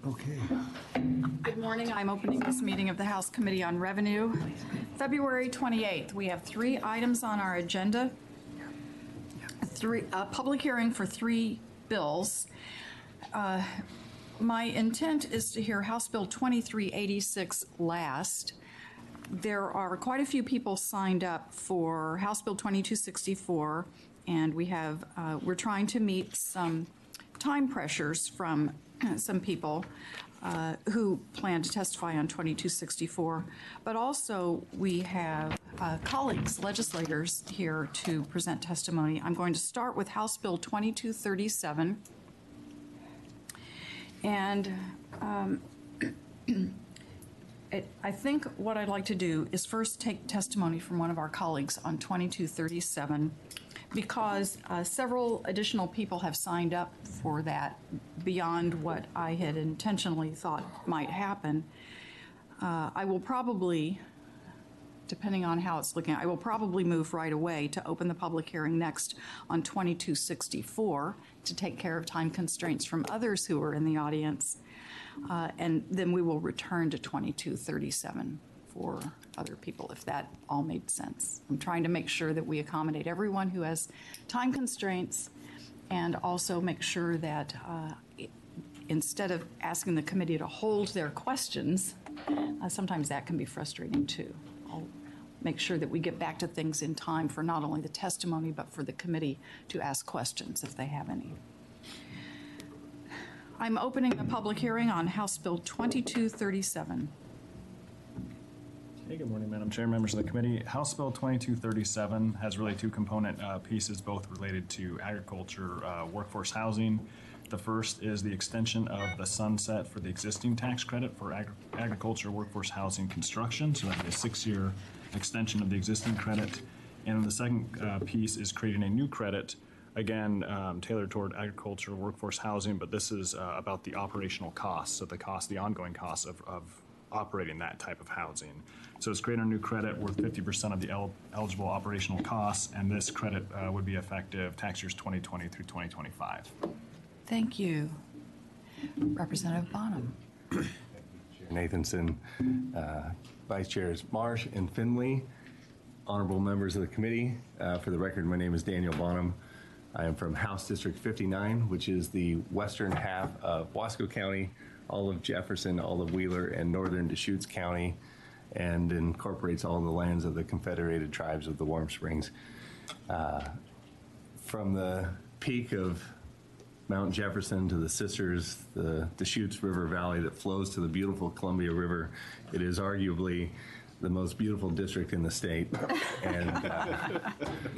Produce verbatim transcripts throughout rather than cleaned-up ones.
Okay. Good morning. I'm opening this meeting of the House Committee on Revenue. February twenty-eighth, we have three items on our agenda. Three, a public hearing for three bills. Uh, my intent is to hear House Bill twenty-three eighty-six last. There are quite a few people signed up for House Bill twenty-two sixty-four, and we have, uh, we're trying to meet some time pressures from some people uh, who plan to testify on twenty-two sixty-four, but also we have uh, colleagues, legislators here to present testimony. I'm going to start with House Bill twenty-two thirty-seven. And um, it, I think what I'd like to do is first take testimony from one of our colleagues on twenty-two thirty-seven, because uh, several additional people have signed up for that beyond what I had intentionally thought might happen. Uh, I will probably, depending on how it's looking, I will probably move right away to open the public hearing next on twenty-two sixty-four to take care of time constraints from others who are in the audience. Uh, and then we will return to twenty-two thirty-seven for other people, if that all made sense. I'm trying to make sure that we accommodate everyone who has time constraints, and also make sure that uh, it, instead of asking the committee to hold their questions, uh, sometimes that can be frustrating too. I'll make sure that we get back to things in time for not only the testimony, but for the committee to ask questions if they have any. I'm opening the public hearing on House Bill twenty-two thirty-seven. Hey, good morning, Madam Chair, members of the committee. House Bill twenty-two thirty-seven has really two component uh, pieces, both related to agriculture uh, workforce housing. The first is the extension of the sunset for the existing tax credit for agri agriculture workforce housing construction. So that'd be a six-year extension of the existing credit. And the second uh, piece is creating a new credit, again, um, tailored toward agriculture workforce housing, but this is uh, about the operational costs, so the cost, the ongoing costs of, of operating that type of housing. So it's creating a new credit worth fifty percent of the el eligible operational costs, and this credit uh, would be effective tax years twenty twenty through twenty twenty-five. Thank you. Representative Bonham. Nathanson, uh, Vice Chairs Marsh and Finley, honorable members of the committee. Uh, for the record, my name is Daniel Bonham. I am from House District fifty-nine, which is the western half of Wasco County, all of Jefferson, all of Wheeler, and northern Deschutes County, and incorporates all the lands of the Confederated Tribes of the Warm Springs. Uh, from the peak of Mount Jefferson to the Sisters, the Deschutes River Valley that flows to the beautiful Columbia River, it is arguably the most beautiful district in the state. And uh,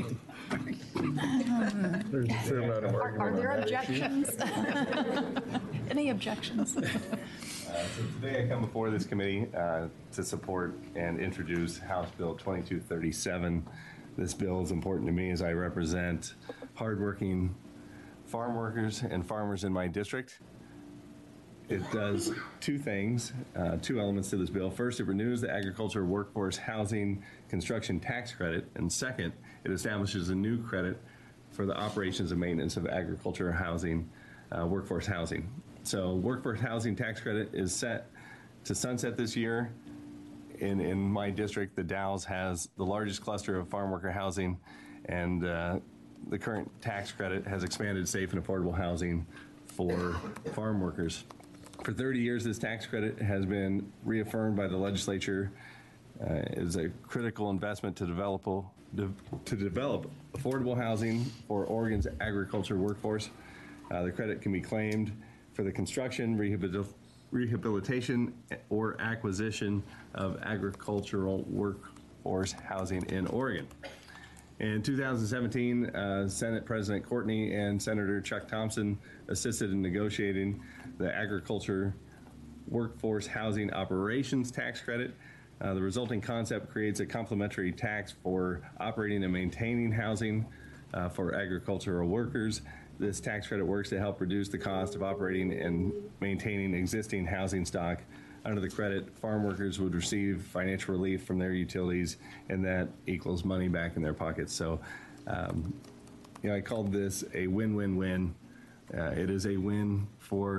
There's a fair amount of Are, argument are there on that objections? Any objections? Uh, so today I come before this committee uh, to support and introduce House Bill twenty-two thirty-seven. This bill is important to me as I represent hardworking farm workers and farmers in my district. It does two things, uh, two elements to this bill. First, it renews the agriculture workforce housing construction tax credit, and second, it establishes a new credit for the operations and maintenance of agriculture housing, uh, workforce housing. So workforce housing tax credit is set to sunset this year. In, in my district, the Dalles has the largest cluster of farm worker housing, and uh, the current tax credit has expanded safe and affordable housing for farm workers. For thirty years, this tax credit has been reaffirmed by the legislature uh, as a critical investment to develop, to develop affordable housing for Oregon's agriculture workforce. Uh, the credit can be claimed for the construction, rehabil rehabilitation, or acquisition of agricultural workforce housing in Oregon. In two thousand seventeen, uh, Senate President Courtney and Senator Chuck Thompson assisted in negotiating the Agriculture Workforce Housing Operations Tax Credit. Uh, the resulting concept creates a complementary tax for operating and maintaining housing uh, for agricultural workers. This tax credit works to help reduce the cost of operating and maintaining existing housing stock. Under the credit, farm workers would receive financial relief from their utilities, and that equals money back in their pockets. So, um, you know, I called this a win-win-win. Uh, it is a win for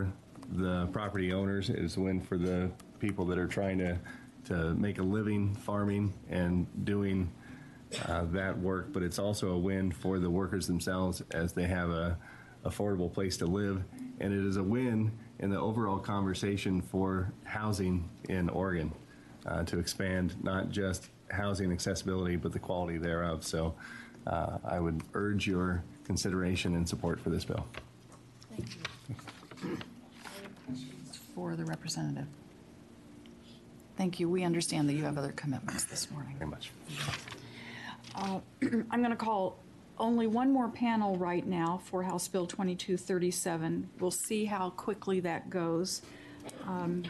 the property owners. It is a win for the people that are trying to, to make a living farming and doing uh, that work. But it's also a win for the workers themselves as they have a affordable place to live. And it is a win in the overall conversation for housing in Oregon uh, to expand not just housing accessibility, but the quality thereof. So uh, I would urge your consideration and support for this bill. Thank you. For the representative. Thank you. We understand that you have other commitments this morning. Very much. Uh, I'm going to call only one more panel right now for House Bill twenty-two thirty-seven. We'll see how quickly that goes. Um,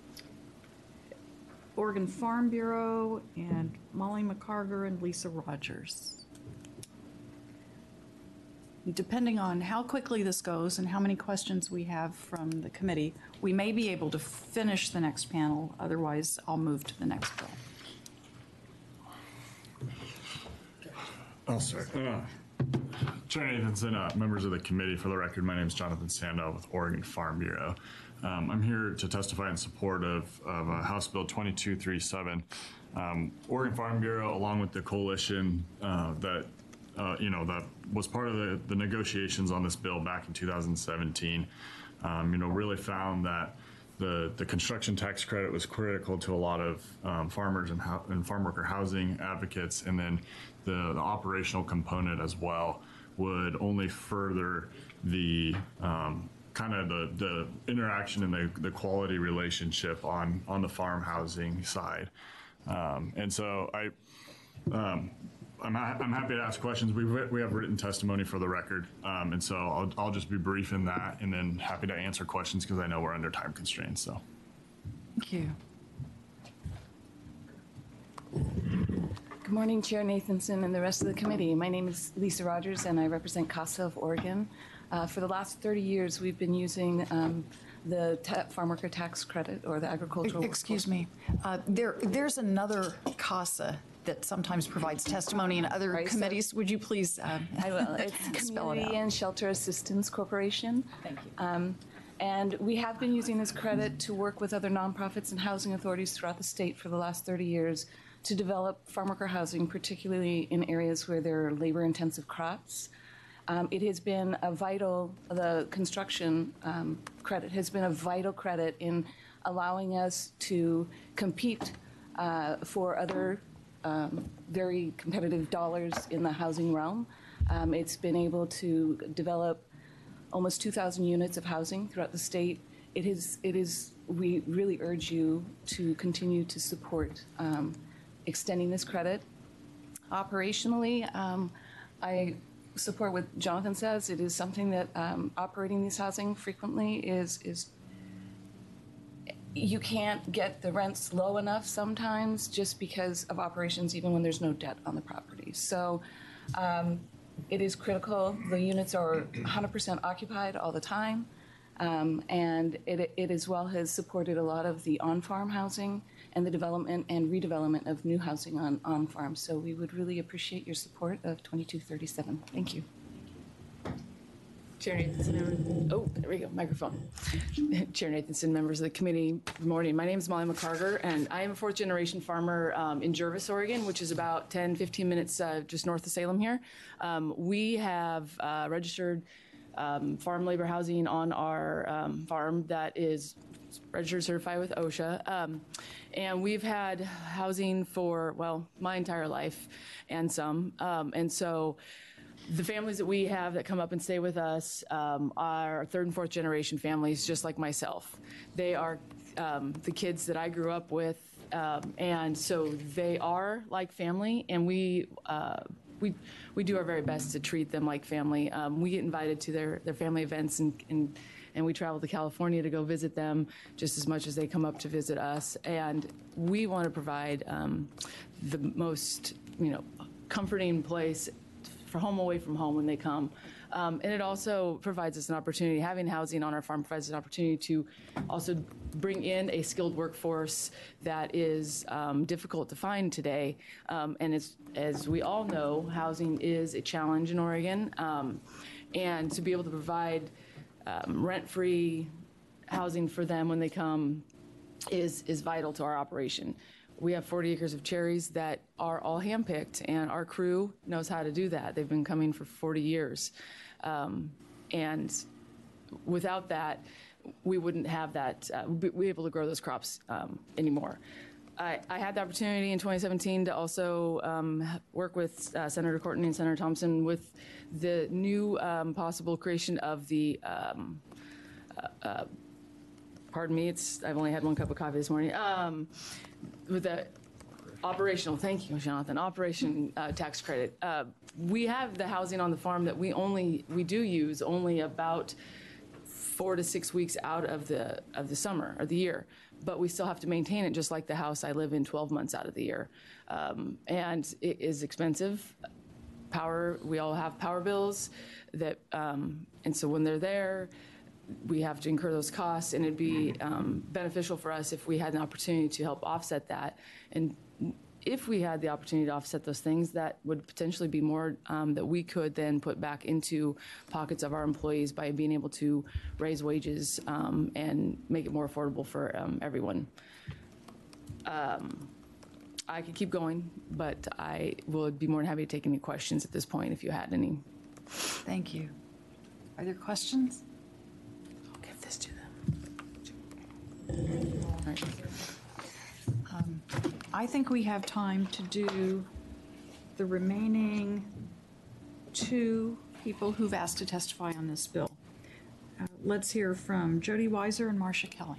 Oregon Farm Bureau and Molly McCarger and Lisa Rogers. Depending on how quickly this goes and how many questions we have from the committee, we may be able to finish the next panel. Otherwise, I'll move to the next bill. I'll start. Uh, Chair Nathanson, uh, members of the committee, for the record, my name is Jonathan Sandow with Oregon Farm Bureau. Um, I'm here to testify in support of, of uh, House Bill twenty-two thirty-seven. Um, Oregon Farm Bureau, along with the coalition uh, that uh, you know that was part of the, the negotiations on this bill back in two thousand seventeen, um, you know, really found that the the construction tax credit was critical to a lot of um, farmers and, ho- and farm worker housing advocates, and then the, the operational component as well would only further the um, kind of the, the interaction and the, the quality relationship on, on the farm housing side. Um, and so I, um, I'm, ha- I'm happy to ask questions. We we have written testimony for the record, um, and so I'll, I'll just be brief in that, and then happy to answer questions because I know we're under time constraints. So, Thank you. Good morning, Chair Nathanson and the rest of the committee. My name is Lisa Rogers, and I represent CASA of Oregon. Uh, for the last thirty years, we've been using um, the ta- farm worker tax credit, or the agricultural. Excuse me. Uh, there, there's another CASA that sometimes provides testimony in other Right, so- committees. Would you please um, I will. It's spell it Community out? and Shelter Assistance Corporation. Thank you. Um, and we have been using this credit to work with other nonprofits and housing authorities throughout the state for the last thirty years to develop farm worker housing, particularly in areas where there are labor-intensive crops. Um, it has been a vital, the construction um, credit has been a vital credit in allowing us to compete uh, for other um, very competitive dollars in the housing realm. Um, it's been able to develop almost two thousand units of housing throughout the state. It is, it is, we really urge you to continue to support um, extending this credit. Operationally, um, I support what Jonathan says. It is something that um, operating these housing frequently is, is you can't get the rents low enough sometimes just because of operations, even when there's no debt on the property. So um, it is critical. The units are one hundred percent occupied all the time. Um, and it, it as well has supported a lot of the on-farm housing and the development and redevelopment of new housing on, on farms. So we would really appreciate your support of twenty-two thirty-seven. Thank you. Chair Nathanson, oh, there we go, microphone. Chair Nathanson, members of the committee, good morning. My name is Molly McCarger, and I am a fourth generation farmer um, in Jervis, Oregon, which is about ten, fifteen minutes uh, just north of Salem here. Um, we have uh, registered um, farm labor housing on our um, farm that is registered certified with OSHA. Um, and we've had housing for, well, my entire life and some. Um, and so the families that we have that come up and stay with us um, are third and fourth generation families, just like myself. They are um, the kids that I grew up with, um, and so they are like family, and we uh, we we do our very best to treat them like family. Um, we get invited to their their family events, and, and and we travel to California to go visit them just as much as they come up to visit us. And we want to provide um, the most, you know, comforting place for home away from home when they come. Um, and it also provides us an opportunity, having housing on our farm provides an opportunity to also bring in a skilled workforce that is um, difficult to find today. Um, and as, as we all know, housing is a challenge in Oregon. Um, and to be able to provide um, rent-free housing for them when they come is, is vital to our operation. We have forty acres of cherries that are all handpicked, and our crew knows how to do that. They've been coming for forty years. Um, and without that, we wouldn't have that, uh, be, be able to grow those crops um, anymore. I, I had the opportunity in twenty seventeen to also um, work with uh, Senator Courtney and Senator Thompson with the new um, possible creation of the, um, uh, uh, pardon me, it's I've only had one cup of coffee this morning, um, with the operational, thank you, Jonathan, operation uh, tax credit. Uh, we have the housing on the farm that we only, we do use only about four to six weeks out of the of the summer or the year, but we still have to maintain it just like the house I live in twelve months out of the year. Um, and it is expensive. Power, we all have power bills that, um, and so when they're there, we have to incur those costs, and it'd be um, beneficial for us if we had an opportunity to help offset that. And if we had the opportunity to offset those things, that would potentially be more um, that we could then put back into pockets of our employees by being able to raise wages um, and make it more affordable for um, everyone. Um, I could keep going, but I would be more than happy to take any questions at this point if you had any. Thank you. Are there questions? I'll give this to them. All right. Um, I think we have time to do the remaining two people who've asked to testify on this bill. Uh, Let's hear from Jody Weiser and Marcia Kelly.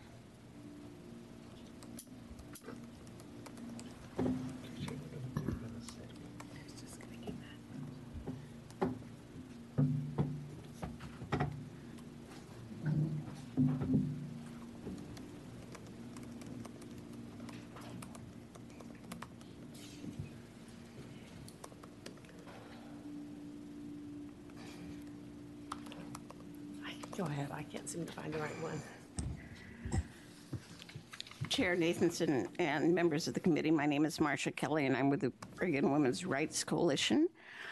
Go ahead, I can't seem to find the right one. Chair Nathanson and members of the committee, my name is Marcia Kelly, and I'm with the Oregon Women's Rights Coalition.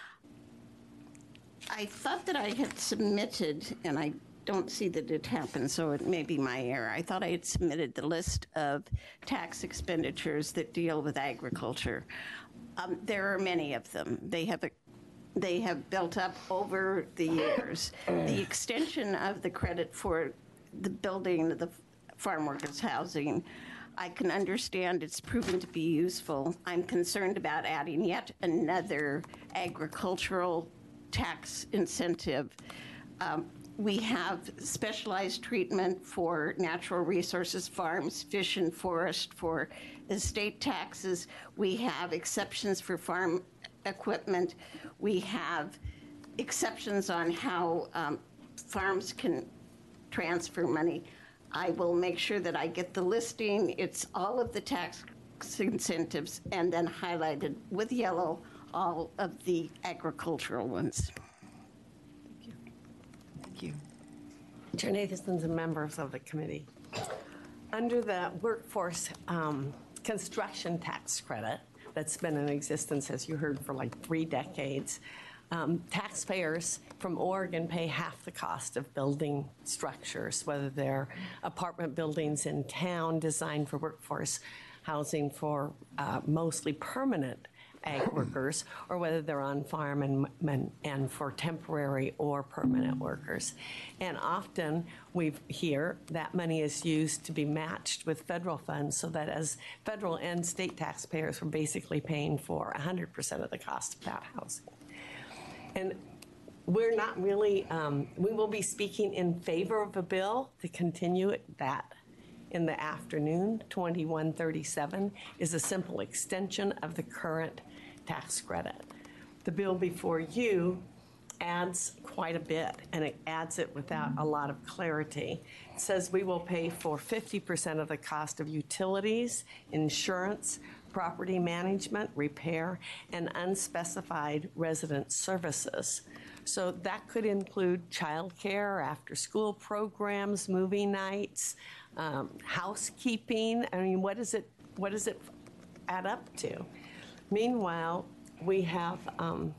I thought that I had submitted, and I don't see that it happened, so it may be my error. I thought I had submitted the list of tax expenditures that deal with agriculture. Um, there are many of them. They have a They have built up over the years. The extension of the credit for the building of the farm workers' housing, I can understand it's proven to be useful. I'm concerned about adding yet another agricultural tax incentive. Um, we have specialized treatment for natural resources farms, fish and forest, for estate taxes. We have exceptions for farm equipment. We have exceptions on how um, farms can transfer money. I will make sure that I get the listing. It's all of the tax incentives and then highlighted with yellow all of the agricultural ones. Thank you. Thank you. Chair Nathансon's and members of the committee. Under the workforce um, construction tax credit that's been in existence, as you heard, for like three decades, um, taxpayers from Oregon pay half the cost of building structures, whether they're apartment buildings in town designed for workforce housing for uh, mostly permanent ag workers, or whether they're on farm and, and, and for temporary or permanent workers. And often we hear that money is used to be matched with federal funds, so that as federal and state taxpayers, we're basically paying for one hundred percent of the cost of that housing. And we're not really, um, we will be speaking in favor of a bill to continue it, that in the afternoon. twenty-one thirty-seven is a simple extension of the current tax credit. The bill before you adds quite a bit, and it adds it without a lot of clarity. It says we will pay for fifty percent of the cost of utilities, insurance, property management, repair, and unspecified resident services. So that could include childcare, after-school programs, movie nights, um, housekeeping. I mean, what does it what does it add up to? Meanwhile, we have um,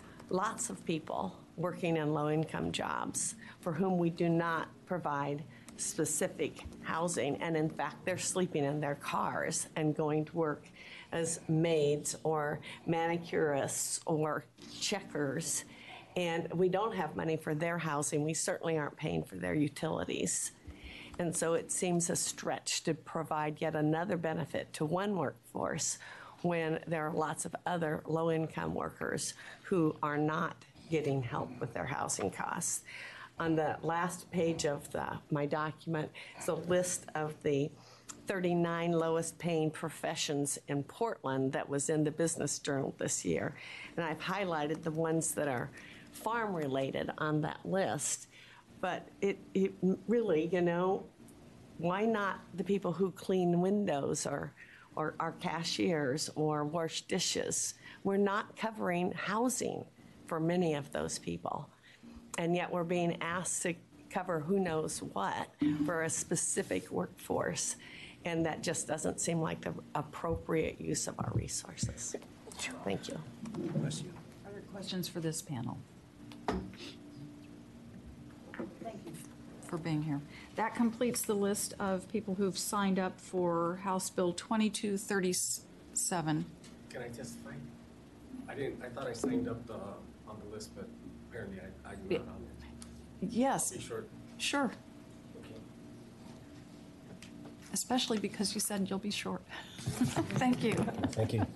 lots of people working in low-income jobs for whom we do not provide specific housing. And in fact, they're sleeping in their cars and going to work as maids or manicurists or checkers. And we don't have money for their housing. We certainly aren't paying for their utilities. And so it seems a stretch to provide yet another benefit to one workforce when there are lots of other low-income workers who are not getting help with their housing costs. On the last page of the, my document is a list of the thirty-nine lowest paying professions in Portland that was in the Business Journal this year. And I've highlighted the ones that are farm related on that list. But it, it really, you know, why not the people who clean windows or, or are cashiers or wash dishes? We're not covering housing for many of those people. And yet we're being asked to cover who knows what for a specific workforce. And that just doesn't seem like the appropriate use of our resources. Thank you. Other questions for this panel? Thank you for being here. That completes the list of people who've signed up for House Bill twenty-two thirty-seven. Can I testify? I didn't, I thought I signed up the, on the list, but apparently I, I'm not on it. Yes, Be short. sure, Okay. especially because you said you'll be short. Thank you. Thank you.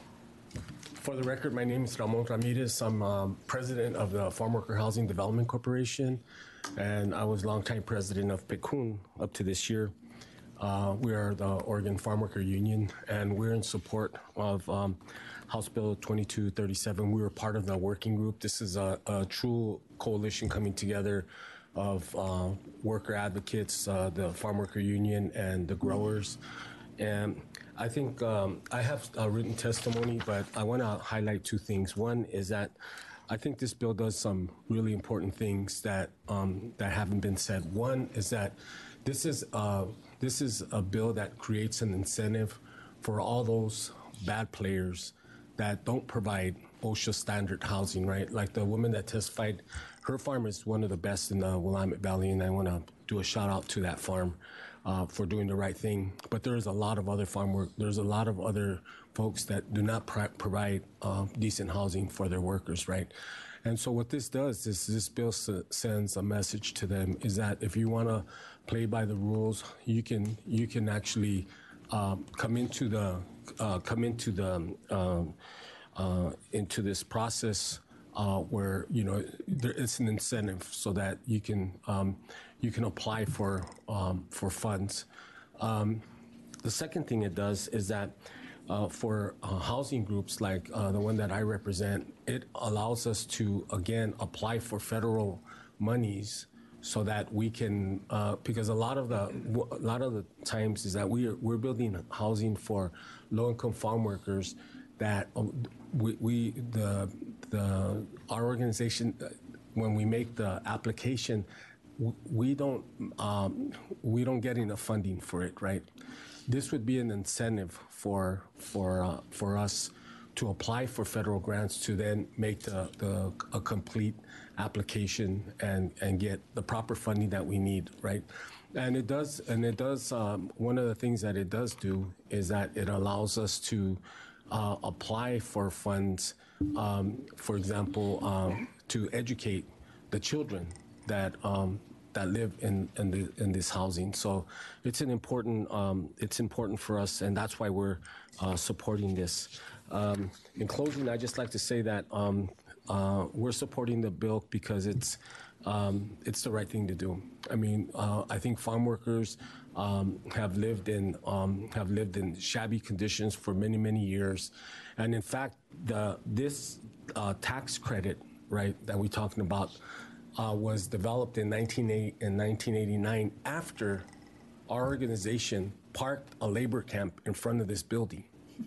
For the record, my name is Ramon Ramirez. I'm um, president of the Farm Worker Housing Development Corporation, and I was longtime president of P C U N up to this year. Uh, we are the Oregon Farm Worker Union, and we're in support of um, House Bill twenty-two thirty-seven. We were part of the working group. This is a, a true coalition coming together of uh, worker advocates, uh, the Farm Worker Union, and the growers. And I think um, I have a written testimony, but I want to highlight two things. One is that I think this bill does some really important things that um, that haven't been said. One is that this is uh, this is a bill that creates an incentive for all those bad players that don't provide OSHA standard housing, right? Like the woman that testified, her farm is one of the best in the Willamette Valley, and I want to do a shout out to that farm uh, for doing the right thing. But there's a lot of other farm work. There's a lot of other folks that do not pr- provide uh, decent housing for their workers, right? And so what this does is this bill s- sends a message to them is that if you want to play by the rules, you can you can actually um, come into the uh, come into the um, uh, into this process uh, where you know there is an incentive so that you can um, you can apply for um, for funds. Um, the second thing it does is that uh, for uh, housing groups like uh, the one that I represent, it allows us to again apply for federal monies so that we can uh, because a lot of the a lot of the times is that we are, we're building housing for low-income farm workers that uh, we, we the the our organization when we make the application we don't um, we don't get enough funding for it, right? This would be an incentive for for uh, for us to apply for federal grants to then make the, the a complete application and and get the proper funding that we need, right? And it does and it does um, one of the things that it does do is that it allows us to uh, apply for funds, um, for example, um, to educate the children that um, that live in in, the, in this housing. So it's an important um, it's important for us, and that's why we're uh, supporting this. Um, in closing, I'd just like to say that um, uh, we're supporting the bill because it's um, it's the right thing to do. I mean, uh, I think farm workers um, have lived in um, have lived in shabby conditions for many many years, and in fact, the this uh, tax credit, right, that we're talking about, uh, was developed in nineteen eighty-nine after our organization parked a labor camp in front of this building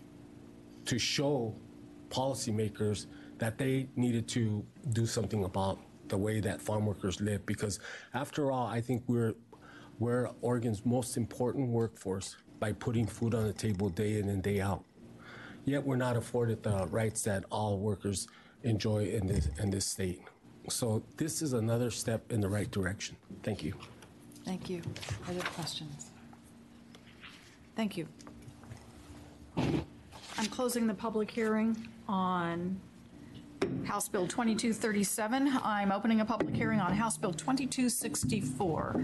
to show policymakers that they needed to do something about the way that farm workers live. Because after all, I think we're we're Oregon's most important workforce by putting food on the table day in and day out. Yet we're not afforded the rights that all workers enjoy in this in this state. So this is another step in the right direction. Thank you. Thank you. Other questions? Thank you. I'm closing the public hearing on House Bill twenty-two thirty-seven. I'm opening a public hearing on House Bill twenty-two sixty-four.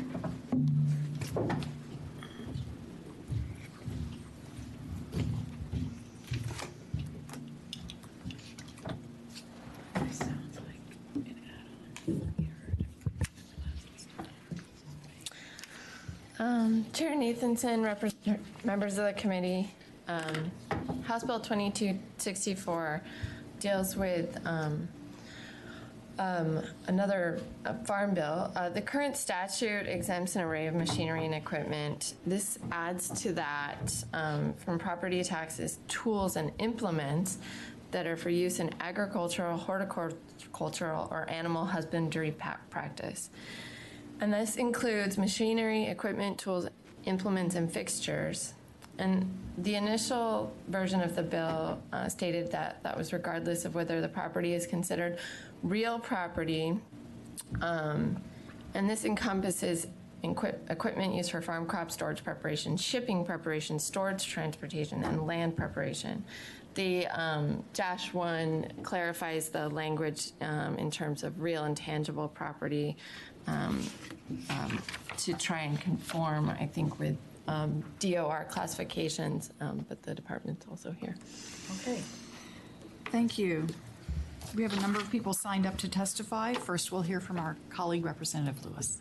Um, Chair Nathanson, represent- members of the committee, um, House Bill twenty-two sixty-four deals with um, um, another uh, farm bill. Uh, the current statute exempts an array of machinery and equipment. This adds to that um, from property taxes, tools and implements that are for use in agricultural, horticultural, or animal husbandry pa- practice. And this includes machinery, equipment, tools, implements, and fixtures. And the initial version of the bill uh, stated that that was regardless of whether the property is considered real property. Um, and this encompasses equip- equipment used for farm crop storage preparation, shipping preparation, storage transportation, and land preparation. The um, dash one clarifies the language um, in terms of real and tangible property um, um, to try and conform, I think, with um, D O R classifications, um, but the department's also here. Okay. Thank you. We have a number of people signed up to testify. First, we'll hear from our colleague, Representative Lewis.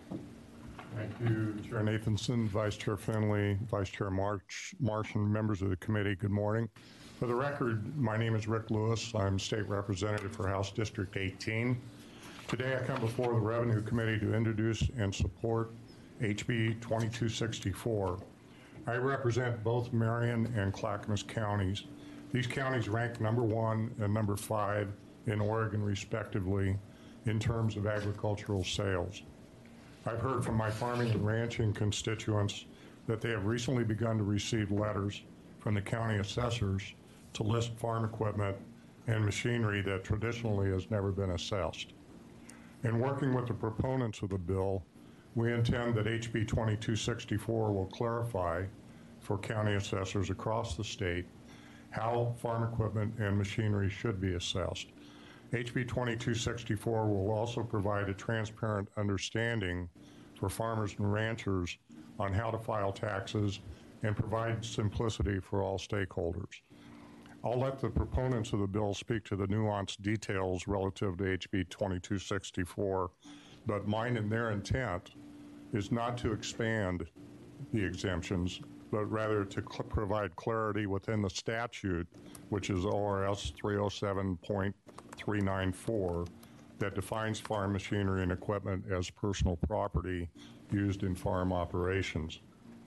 Thank you, Chair Nathanson, Vice Chair Finley, Vice Chair March, Marsh, and members of the committee. Good morning. For the record, my name is Rick Lewis. I'm State Representative for House District eighteen. Today, I come before the Revenue Committee to introduce and support H B twenty-two sixty-four. I represent both Marion and Clackamas counties. These counties rank number one and number five in Oregon, respectively, in terms of agricultural sales. I've heard from my farming and ranching constituents that they have recently begun to receive letters from the county assessors to list farm equipment and machinery that traditionally has never been assessed. In working with the proponents of the bill, we intend that H B twenty-two sixty-four will clarify for county assessors across the state how farm equipment and machinery should be assessed. H B twenty-two sixty-four will also provide a transparent understanding for farmers and ranchers on how to file taxes and provide simplicity for all stakeholders. I'll let the proponents of the bill speak to the nuanced details relative to H B twenty-two sixty-four, but mine and their intent is not to expand the exemptions, but rather to cl- provide clarity within the statute, which is O R S three oh seven point three nine four, that defines farm machinery and equipment as personal property used in farm operations.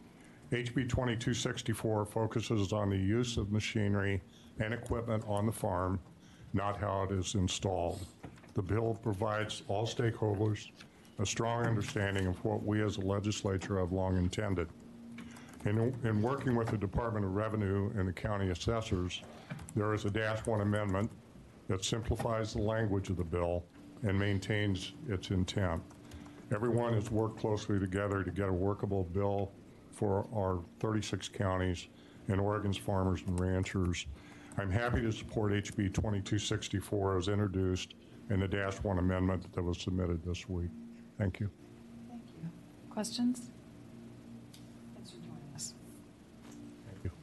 H B twenty-two sixty-four focuses on the use of machinery and equipment on the farm, not how it is installed. The bill provides all stakeholders a strong understanding of what we as a legislature have long intended. In, in working with the Department of Revenue and the county assessors, there is a dash one amendment that simplifies the language of the bill and maintains its intent. Everyone has worked closely together to get a workable bill for our thirty-six counties and Oregon's farmers and ranchers. I'm happy to support H B twenty-two sixty-four as introduced and the dash one amendment that was submitted this week. Thank you. Thank you. Questions? Thanks for joining us. Thank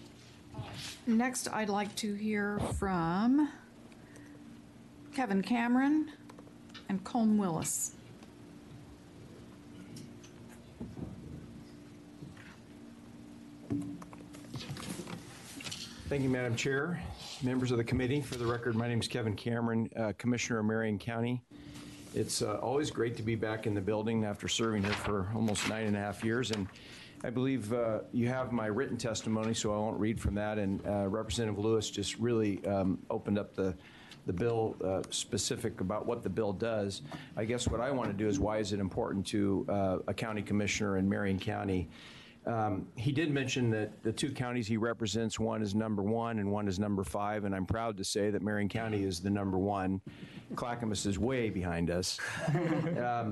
you. Next, I'd like to hear from Kevin Cameron and Colm Willis. Thank you, Madam Chair. Members of the committee, for the record, my name is Kevin Cameron, uh, Commissioner of Marion County. It's uh, always great to be back in the building after serving here for almost nine and a half years. And I believe uh, you have my written testimony, so I won't read from that. And uh, Representative Lewis just really um, opened up the, the bill uh, specific about what the bill does. I guess what I want to do is why is it important to uh, a county commissioner in Marion County? Um, he did mention that the two counties he represents, one is number one and one is number five, and I'm proud to say that Marion County is the number one. Clackamas is way behind us. um,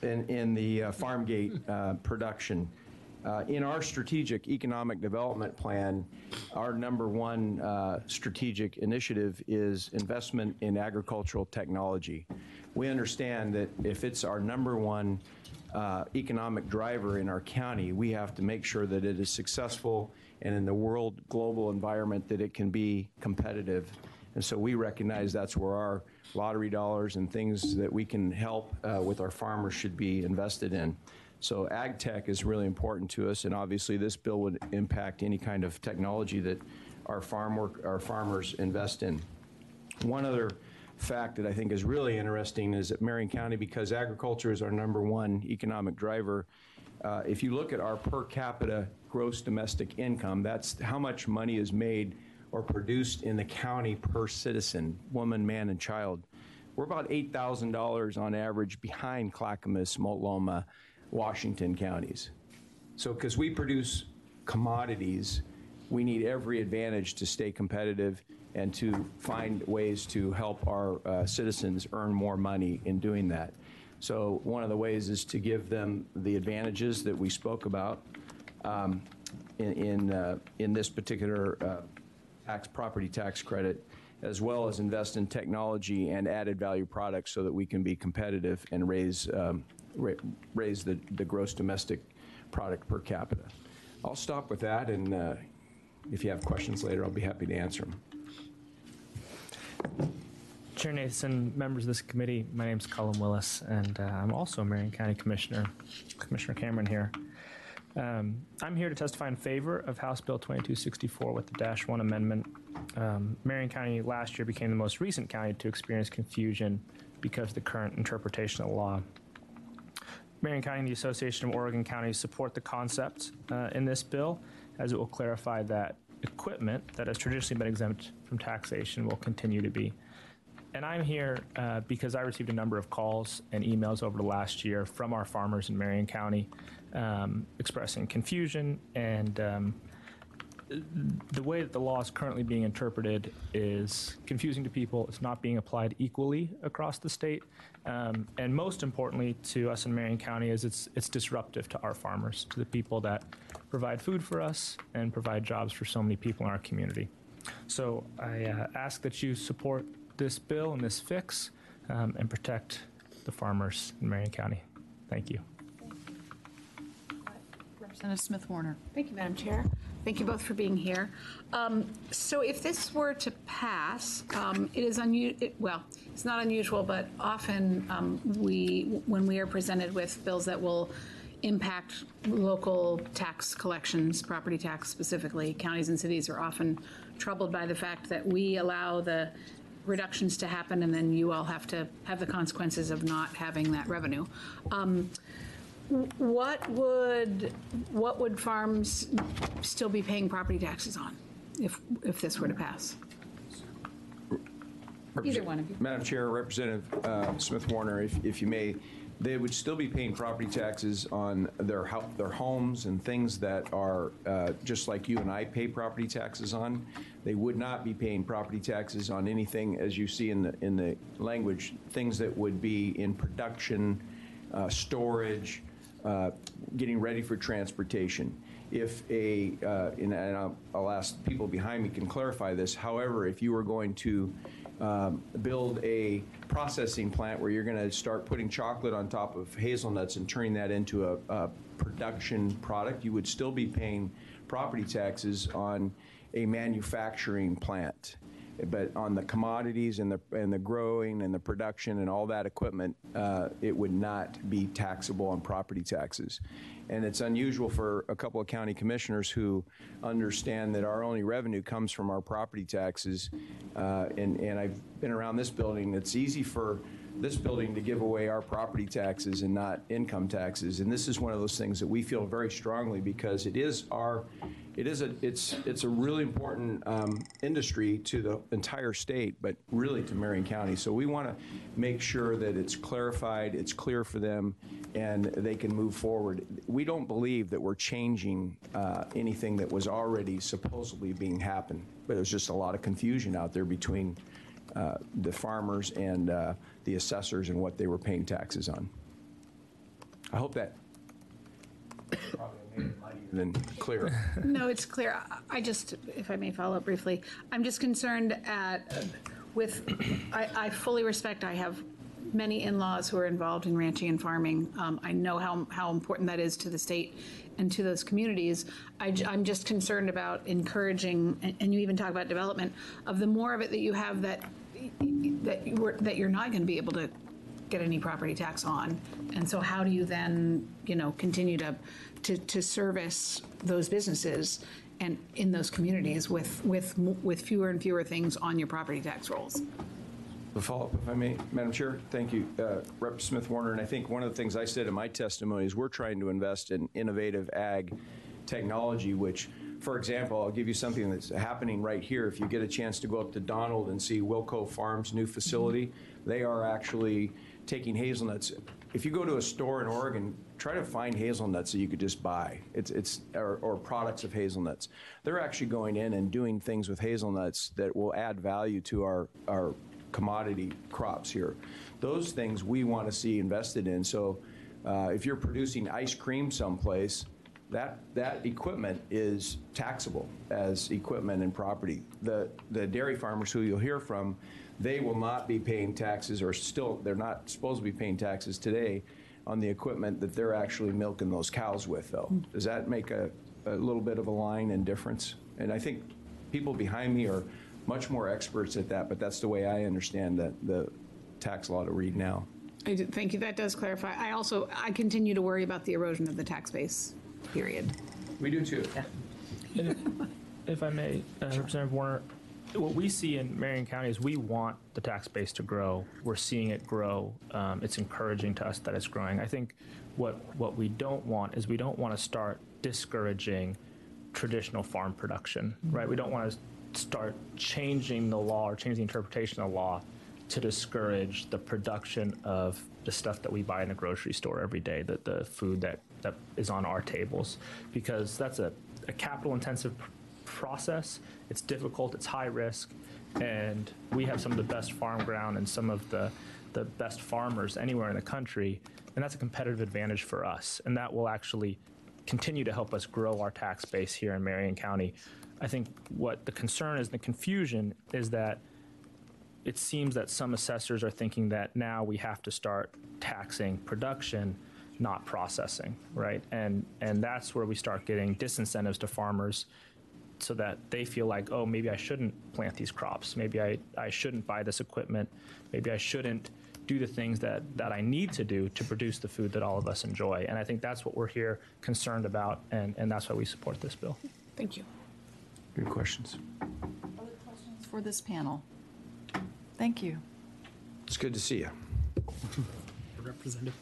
in, in the uh, farm gate uh, production. Uh, in our strategic economic development plan, our number one uh, strategic initiative is investment in agricultural technology. We understand that if it's our number one uh, economic driver in our county, we have to make sure that it is successful and in the world global environment that it can be competitive. And so we recognize that's where our lottery dollars and things that we can help uh, with our farmers should be invested in. So ag tech is really important to us, and obviously this bill would impact any kind of technology that our farm work, our farmers invest in. One other fact that I think is really interesting is that Marion County, because agriculture is our number one economic driver, uh, if you look at our per capita gross domestic income, that's how much money is made or produced in the county per citizen, woman, man, and child. We're about eight thousand dollars on average behind Clackamas, Multnomah, Washington counties. So because we produce commodities, we need every advantage to stay competitive and to find ways to help our uh, citizens earn more money in doing that. So one of the ways is to give them the advantages that we spoke about um, in, in, uh, in this particular uh, tax property tax credit, as well as invest in technology and added value products so that we can be competitive and raise um, ra raise the, the gross domestic product per capita. I'll stop with that, and uh, if you have questions later, I'll be happy to answer them. Chair Nathan, members of this committee, my name is Colin Willis, and uh, I'm also a Marion County Commissioner, Commissioner Cameron here. Um, I'm here to testify in favor of House Bill twenty-two sixty-four with the Dash one amendment. Um, Marion County last year became the most recent county to experience confusion because of the current interpretation of the law. Marion County and the Association of Oregon Counties support the concept uh, in this bill, as it will clarify that equipment that has traditionally been exempt from taxation will continue to be. And I'm here uh, because I received a number of calls and emails over the last year from our farmers in Marion County um, expressing confusion, and um, the way that the law is currently being interpreted is confusing to people. It's not being applied equally across the state. Um, and most importantly to us in Marion County is it's, it's disruptive to our farmers, to the people that provide food for us and provide jobs for so many people in our community. So I uh, ask that you support this bill and this fix um, and protect the farmers in Marion County. Thank you. Representative Smith Warner. Thank you, Madam Chair. Thank you both for being here. Um, so if this were to pass, um, it is unusual, well, it's not unusual, but often um, we, when we are presented with bills that will impact local tax collections, property tax specifically, counties and cities are often troubled by the fact that we allow the reductions to happen and then you all have to have the consequences of not having that revenue. Um, What would what would farms still be paying property taxes on if if this were to pass? Either one of you. Madam Chair, Representative uh, Smith Warner, if, if you may, they would still be paying property taxes on their ho their homes and things that are uh, just like you and I pay property taxes on. They would not be paying property taxes on anything, as you see in the in the language, things that would be in production, uh, storage, uh, getting ready for transportation. If a, uh, and I'll, I'll ask people behind me can clarify this, however, if you were going to um, build a processing plant where you're going to start putting chocolate on top of hazelnuts and turning that into a, a production product, you would still be paying property taxes on a manufacturing plant. But on the commodities and the and the growing and the production and all that equipment, uh, it would not be taxable on property taxes. And it's unusual for a couple of county commissioners who understand that our only revenue comes from our property taxes. Uh, and, and I've been around this building. It's easy for this building to give away our property taxes and not income taxes. And this is one of those things that we feel very strongly because it is our It is a it's it's a really important um, industry to the entire state, but really to Marion County. So we want to make sure that it's clarified, it's clear for them, and they can move forward. We don't believe that we're changing uh, anything that was already supposedly being happened, but there's just a lot of confusion out there between uh, the farmers and uh, the assessors and what they were paying taxes on. I hope that probably made it muddier than clear. No, it's clear. I- I just, if I may follow up briefly, I'm just concerned at, with, I, I fully respect, I have many in-laws who are involved in ranching and farming. Um, I know how, how important that is to the state and to those communities. I, am just concerned about encouraging, and, and you even talk about development, of the more of it that you have that, that, you were, that you're not going to be able to get any property tax on. And so how do you then, you know, continue to, to, to service those businesses and in those communities with, with, with fewer and fewer things on your property tax rolls? A follow-up, if I may, Madam Chair. Thank you, uh, Representative Smith Warner. And I think one of the things I said in my testimony is we're trying to invest in innovative ag technology, which, for example, I'll give you something that's happening right here. If you get a chance to go up to Donald and see Wilco Farms' new facility, they are actually taking hazelnuts. If you go to a store in Oregon, try to find hazelnuts that you could just buy. It's, it's or, or products of hazelnuts. They're actually going in and doing things with hazelnuts that will add value to our, our commodity crops here. Those things we want to see invested in. So uh, if you're producing ice cream someplace, that that equipment is taxable as equipment and property. The the dairy farmers who you'll hear from, they will not be paying taxes, or still they're not supposed to be paying taxes today on the equipment that they're actually milking those cows with, though. Does that make a, a little bit of a line and difference? And I think people behind me are much more experts at that, but that's the way I understand that the tax law to read now. I do, thank you. That does clarify. I also, I continue to worry about the erosion of the tax base, period. We do too. And if, if I may, uh, Representative Warner, what we see in Marion County is we want the tax base to grow. We're seeing it grow. Um, it's encouraging to us that it's growing. I think what what we don't want is we don't want to start discouraging traditional farm production, right? We don't want to start changing the law or change the interpretation of the law to discourage the production of the stuff that we buy in a grocery store every day, the, the food that, that is on our tables, because that's a, a capital intensive pr- process. It's difficult, it's high risk, and we have some of the best farm ground and some of the, the best farmers anywhere in the country, and that's a competitive advantage for us, and that will actually continue to help us grow our tax base here in Marion County. I think what the concern is, the confusion is that it seems that some assessors are thinking that now we have to start taxing production, not processing, right? And and that's where we start getting disincentives to farmers so that they feel like, oh, maybe I shouldn't plant these crops. Maybe I, I shouldn't buy this equipment. Maybe I shouldn't do the things that, that I need to do to produce the food that all of us enjoy. And I think that's what we're here concerned about, and, and that's why we support this bill. Thank you. Good questions. Other questions for this panel? Thank you. It's good to see you. Representative.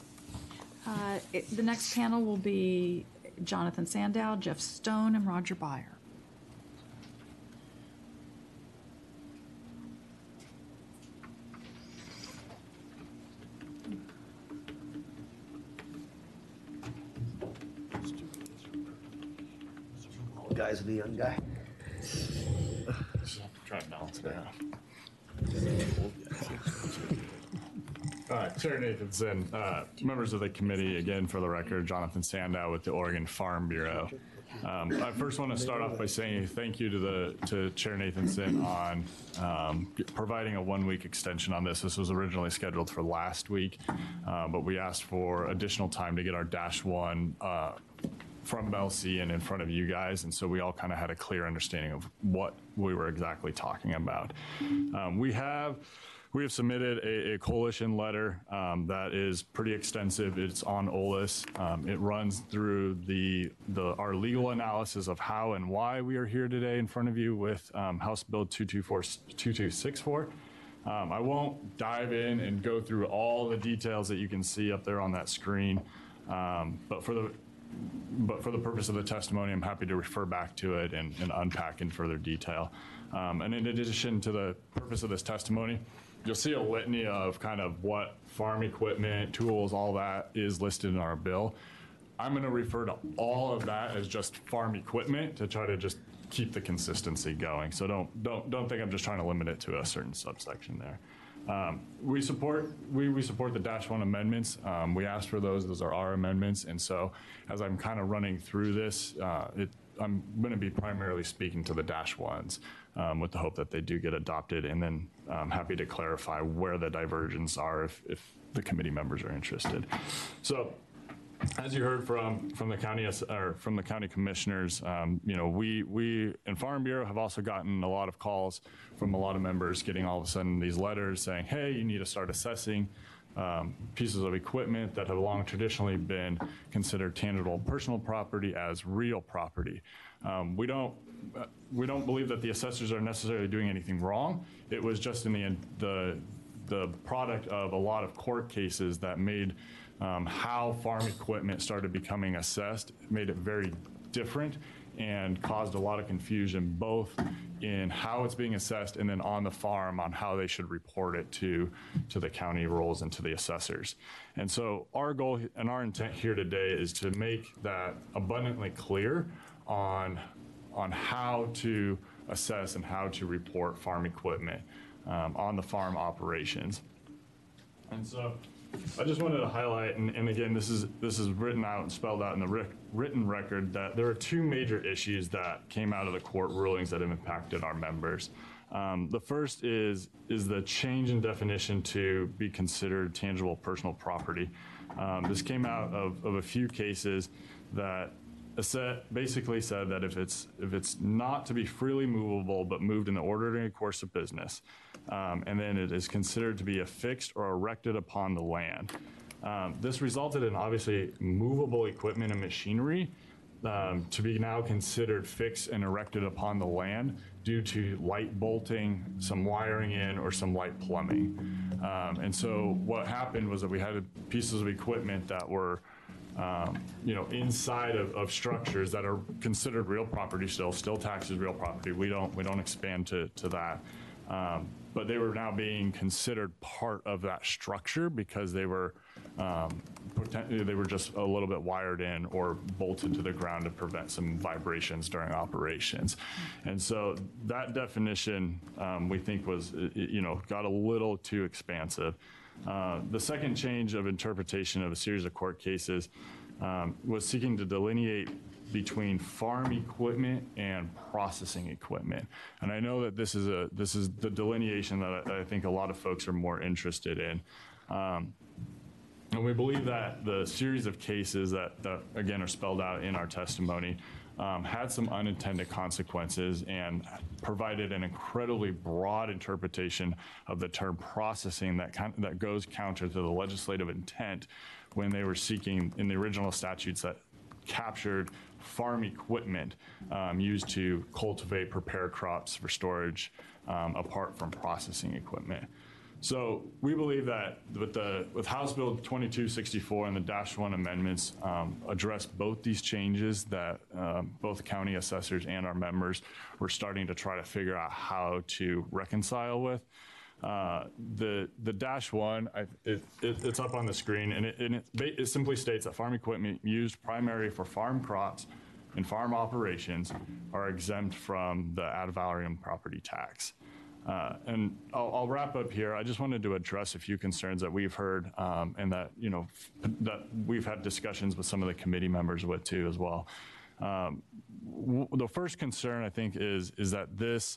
Uh, it, the next panel will be Jonathan Sandow, Jeff Stone, and Roger Byer. Old guy's the young guy. Just have to try and balance it out. Uh, Chair Nathanson, uh, members of the committee, again, for the record, Jonathan Sandow with the Oregon Farm Bureau. Um, I first want to start off by saying thank you to the to Chair Nathanson on um, providing a one-week extension on this. This was originally scheduled for last week, uh, but we asked for additional time to get our dash one uh, from Bell C and in front of you guys, and so we all kind of had a clear understanding of what we were exactly talking about. Um, we have we have submitted a, a coalition letter um, that is pretty extensive. It's on O L A S. Um, it runs through the the our legal analysis of how and why we are here today in front of you with um, House Bill two two six four. Um, I won't dive in and go through all the details that you can see up there on that screen, um, but for the But for the purpose of the testimony, I'm happy to refer back to it and, and unpack in further detail. Um, and in addition to the purpose of this testimony, you'll see a litany of kind of what farm equipment, tools, all that is listed in our bill. I'm going to refer to all of that as just farm equipment to try to just keep the consistency going. So don't don't don't think I'm just trying to limit it to a certain subsection there. Um, we support we, we support the dash one amendments. Um, we asked for those. Those are our amendments. And so as I'm kind of running through this, uh, it, I'm going to be primarily speaking to the dash ones um, with the hope that they do get adopted. And then I'm happy to clarify where the diversions are if, if the committee members are interested. So as you heard from from the county or from the county commissioners, um, you know, we we in Farm Bureau have also gotten a lot of calls from a lot of members getting all of a sudden these letters saying, hey, you need to start assessing um, pieces of equipment that have long traditionally been considered tangible personal property as real property. Um, we don't uh, we don't believe that the assessors are necessarily doing anything wrong. It was just in the the the product of a lot of court cases that made Um, how farm equipment started becoming assessed, made it very different and caused a lot of confusion both in how it's being assessed and then on the farm on how they should report it to, to the county rules and to the assessors. And so our goal and our intent here today is to make that abundantly clear on, on how to assess and how to report farm equipment um, on the farm operations. And so I just wanted to highlight, and, and again, this is this is written out and spelled out in the ri- written record, that there are two major issues that came out of the court rulings that have impacted our members. Um, the first is is the change in definition to be considered tangible personal property. Um, this came out of, of a few cases that basically said that if it's if it's not to be freely movable but moved in the ordinary course of business, um, and then it is considered to be affixed or erected upon the land. Um, this resulted in obviously movable equipment and machinery um, to be now considered fixed and erected upon the land due to light bolting, some wiring in, or some light plumbing. Um, and so what happened was that we had pieces of equipment that were Um, you know, inside of, of structures that are considered real property still, still taxed as real property. We don't, we don't expand to, to that. Um, but they were now being considered part of that structure because they were, um, they were just a little bit wired in or bolted to the ground to prevent some vibrations during operations. And so that definition, um, we think was, you know, got a little too expansive. Uh, the second change of interpretation of a series of court cases um, was seeking to delineate between farm equipment and processing equipment. And I know that this is a this is the delineation that I, I think a lot of folks are more interested in. Um, and we believe that the series of cases that, that again are spelled out in our testimony Um, had some unintended consequences and provided an incredibly broad interpretation of the term processing that kind that goes counter to the legislative intent when they were seeking in the original statutes that captured farm equipment um, used to cultivate, prepare crops for storage um, apart from processing equipment. So we believe that with the with House Bill twenty-two sixty-four and the dash one amendments um, address both these changes that um, both county assessors and our members were starting to try to figure out how to reconcile with. Uh, the the dash one, I, it, it, it's up on the screen, and, it, and it, it simply states that farm equipment used primarily for farm crops and farm operations are exempt from the ad valorem property tax. Uh, and I'll, I'll wrap up here. I just wanted to address a few concerns that we've heard um, and that, you know, that we've had discussions with some of the committee members with too as well. Um, w- the first concern I think is, is that this,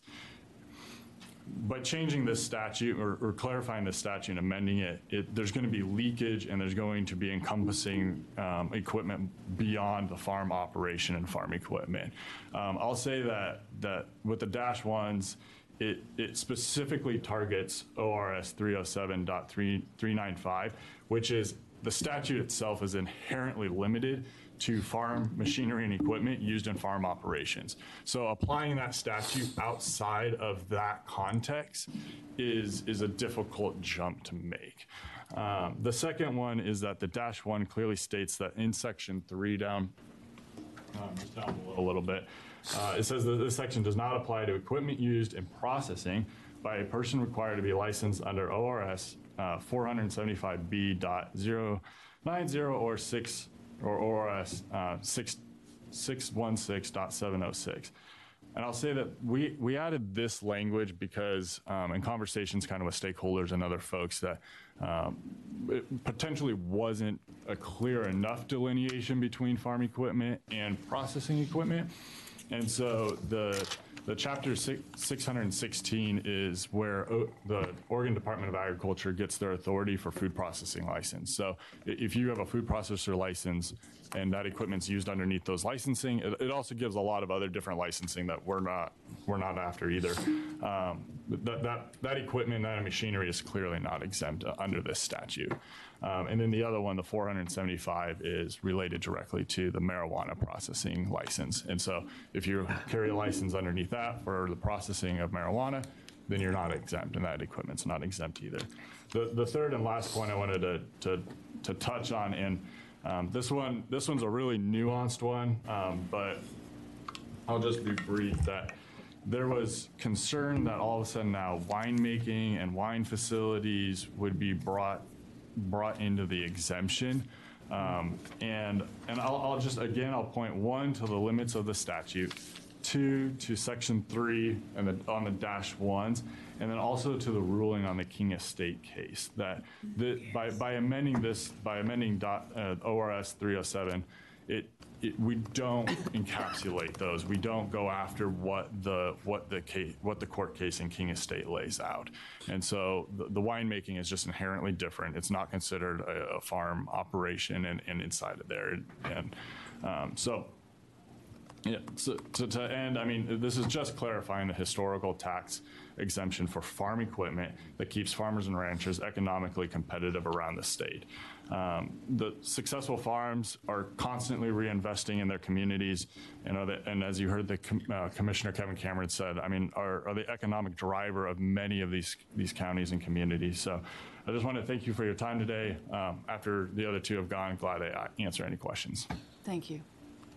by changing this statute or, or clarifying this statute and amending it, it, there's going to be leakage and there's going to be encompassing um, equipment beyond the farm operation and farm equipment. Um, I'll say that, that with the dash ones, It, it specifically targets O R S three oh seven point three ninety-five, which is the statute itself is inherently limited to farm machinery and equipment used in farm operations. So applying that statute outside of that context is, is a difficult jump to make. Um, the second one is that the dash one clearly states that in section three down, um, just down below a little bit, Uh, it says that this section does not apply to equipment used in processing by a person required to be licensed under O R S uh, four seventy-five B dot zero nine zero or six or O R S uh, six six one six dot seven oh six. And I'll say that we, we added this language because um, in conversations kind of with stakeholders and other folks that um, it potentially wasn't a clear enough delineation between farm equipment and processing equipment. And so the the chapter six, six hundred sixteen is where o, the Oregon Department of Agriculture gets their authority for food processing license. So if you have a food processor license and that equipment's used underneath those licensing, it, it also gives a lot of other different licensing that we're not we're not after either. Um, that, that that equipment, that machinery is clearly not exempt under this statute. Um, and then the other one, the four hundred seventy-five, is related directly to the marijuana processing license. And so if you carry a license underneath that for the processing of marijuana, then you're not exempt, and that equipment's not exempt either. The, the third and last point I wanted to, to, to touch on, and um, this one, this one's a really nuanced one, um, but I'll just be brief that there was concern that all of a sudden now winemaking and wine facilities would be brought brought into the exemption. Um, and and I'll, I'll just, again, I'll point one to the limits of the statute, two to section three and the, on the dash ones, and then also to the ruling on the King Estate case that the, by, by amending this, by amending dot, uh, O R S three oh seven, it, it, we don't encapsulate those. We don't go after what the what the case, what the court case in King Estate lays out. And so the, the winemaking is just inherently different. It's not considered a, a farm operation and, and inside of there. And um, so, yeah, so to, to end, I mean, this is just clarifying the historical tax exemption for farm equipment that keeps farmers and ranchers economically competitive around the state. Um, the successful farms are constantly reinvesting in their communities, and, are the, and as you heard the com, uh, Commissioner Kevin Cameron said, I mean, are, are the economic driver of many of these these counties and communities. So I just want to thank you for your time today. Um, after the other two have gone, glad to answer any questions. Thank you.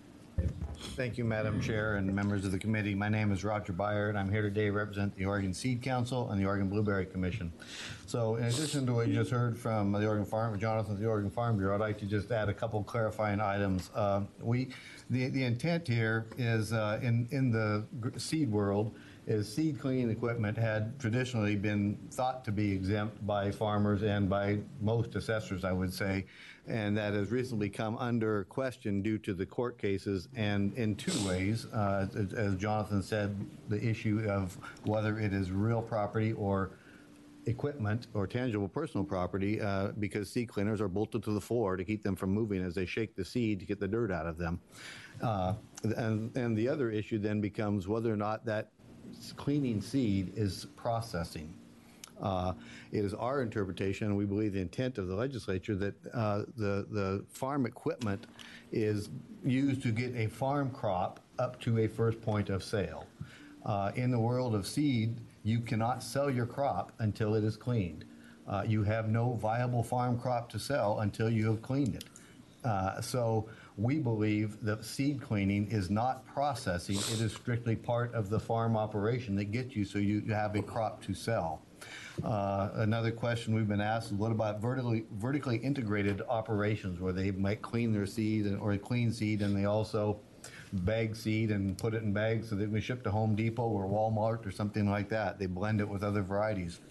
Thank you, Madam Chair and members of the committee. My name is Roger Byer, and I'm here today to represent the Oregon Seed Council and the Oregon Blueberry Commission. So in addition to what you just heard from the Oregon Farm, Jonathan of the Oregon Farm Bureau, I'd like to just add a couple clarifying items. Uh, we, the, the intent here is uh, in, in the seed world, is seed cleaning equipment had traditionally been thought to be exempt by farmers and by most assessors, I would say, and that has recently come under question due to the court cases, and in two ways. Uh, as, as Jonathan said, the issue of whether it is real property or equipment or tangible personal property, uh, because seed cleaners are bolted to the floor to keep them from moving as they shake the seed to get the dirt out of them. Uh, and, and the other issue then becomes whether or not that cleaning seed is processing. Uh, it is our interpretation, and we believe the intent of the legislature, that uh, the, the farm equipment is used to get a farm crop up to a first point of sale. Uh, in the world of seed, you cannot sell your crop until it is cleaned. Uh, you have no viable farm crop to sell until you have cleaned it. Uh, so we believe that seed cleaning is not processing. It is strictly part of the farm operation that gets you so you have a crop to sell. Uh, another question we've been asked is, what about vertically vertically integrated operations where they might clean their seed and, or clean seed, and they also bag seed and put it in bags so that we ship to Home Depot or Walmart or something like that. They blend it with other varieties.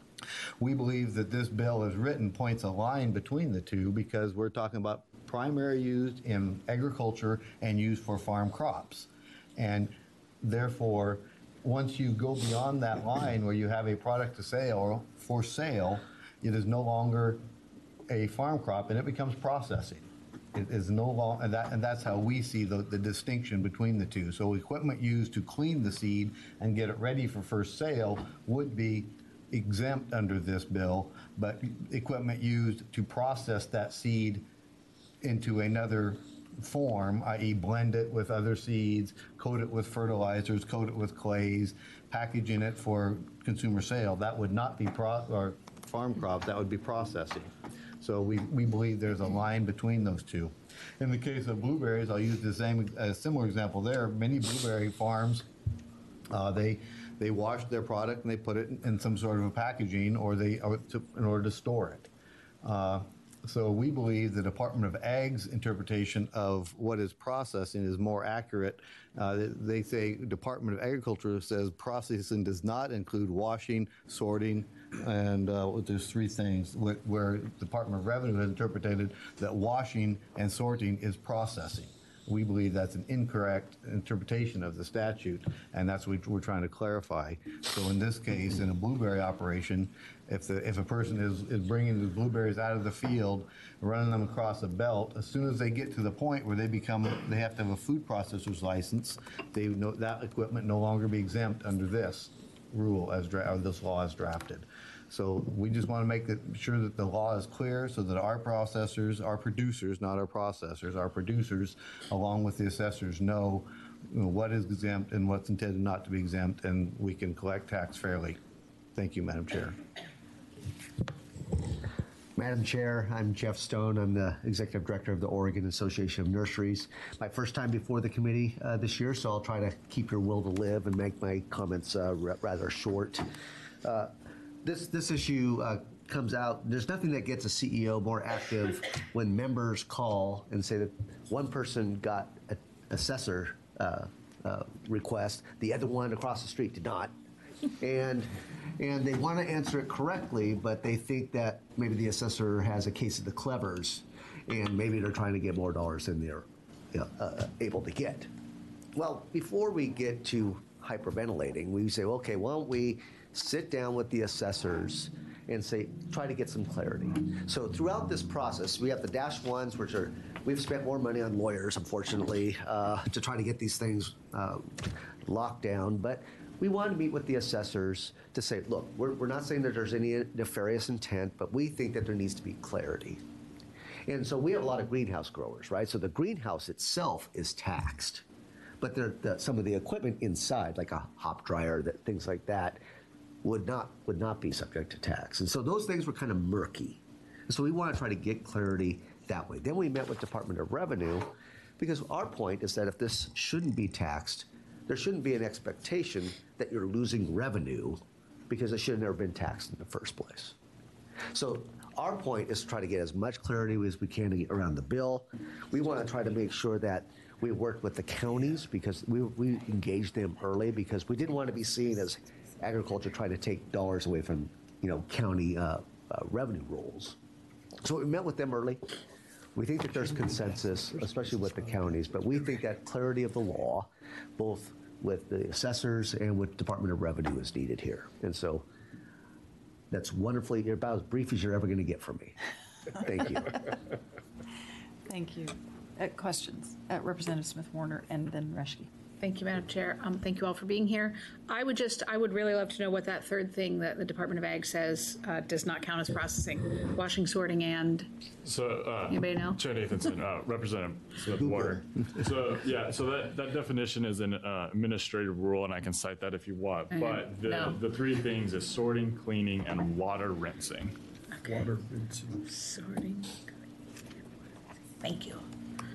We believe that this bill as written points a line between the two, because we're talking about primary used in agriculture and used for farm crops. And therefore, once you go beyond that line where you have a product to sale for sale, it is no longer a farm crop and it becomes processing. It is no longer, and, that, and that's how we see the, the distinction between the two. So equipment used to clean the seed and get it ready for first sale would be exempt under this bill, but equipment used to process that seed into another form, that is blend it with other seeds, coat it with fertilizers, coat it with clays, packaging it for consumer sale, that would not be pro or farm crops, that would be processing. So we, we believe there's a line between those two. In the case of blueberries, I'll use the same, a similar example there. Many blueberry farms, uh, they they wash their product and they put it in some sort of a packaging, or they or to, in order to store it. Uh, So we believe the Department of Ag's interpretation of what is processing is more accurate. Uh, they- They say Department of Agriculture says processing does not include washing, sorting, and uh, there's three things wh- where Department of Revenue has interpreted that washing and sorting is processing. We believe that's an incorrect interpretation of the statute, and that's what we're trying to clarify. So in this case, in a blueberry operation, if the, if a person is, is bringing the blueberries out of the field, running them across a belt, as soon as they get to the point where they become, they have to have a food processor's license, they know that equipment no longer be exempt under this rule as, dra- or this law as drafted. So we just want to make it sure that the law is clear so that our processors, our producers, not our processors, our producers, along with the assessors, know, you know, what is exempt and what's intended not to be exempt, and we can collect tax fairly. Thank you, Madam Chair. Madam Chair, I'm Jeff Stone. I'm the Executive Director of the Oregon Association of Nurseries. My first time before the committee uh, this year, so I'll try to keep your will to live and make my comments uh, r- rather short. Uh, This, this issue uh, comes out, there's nothing that gets a C E O more active when members call and say that one person got an assessor uh, uh, request, the other one across the street did not. And, and they want to answer it correctly, but they think that maybe the assessor has a case of the clevers, and maybe they're trying to get more dollars than they're you know, uh, able to get. Well, before we get to hyperventilating, we say, okay, why don't we sit down with the assessors and say, try to get some clarity. So throughout this process, we have the dash ones, which are, we've spent more money on lawyers, unfortunately, uh, to try to get these things uh, locked down. But we want to meet with the assessors to say, look, we're, we're not saying that there's any nefarious intent, but we think that there needs to be clarity. And so we have a lot of greenhouse growers, right? So the greenhouse itself is taxed, but the, the, some of the equipment inside, like a hop dryer, that things like that, would not would not be subject to tax. And so those things were kind of murky. And so we want to try to get clarity that way. Then we met with Department of Revenue, because our point is that if this shouldn't be taxed, there shouldn't be an expectation that you're losing revenue because it should have never been taxed in the first place. So our point is to try to get as much clarity as we can around the bill. We want to try to make sure that we work with the counties, because we, we engaged them early, because we didn't want to be seen as agriculture trying to take dollars away from, you know, county uh, uh, revenue rolls. So we met with them early. We think that there's consensus, especially with the counties, but we think that clarity of the law, both with the assessors and with Department of Revenue, is needed here. And so that's wonderfully, you're about as brief as you're ever going to get from me. Thank you. Thank you. Uh, questions? Uh, Representative Smith Warner and then Reschke. Thank you, Madam Chair. Um, thank you all for being here. I would just, I would really love to know what that third thing that the Department of Ag says uh, does not count as processing, washing, sorting, and, So, uh, Anybody know? Chair Nathanson, uh, Representative Smith Warner. So, yeah, so that, that definition is an uh, administrative rule, and I can cite that if you want. Okay. But the, No. the three things is sorting, cleaning, and water rinsing. Okay. Water rinsing. Sorting. Thank you.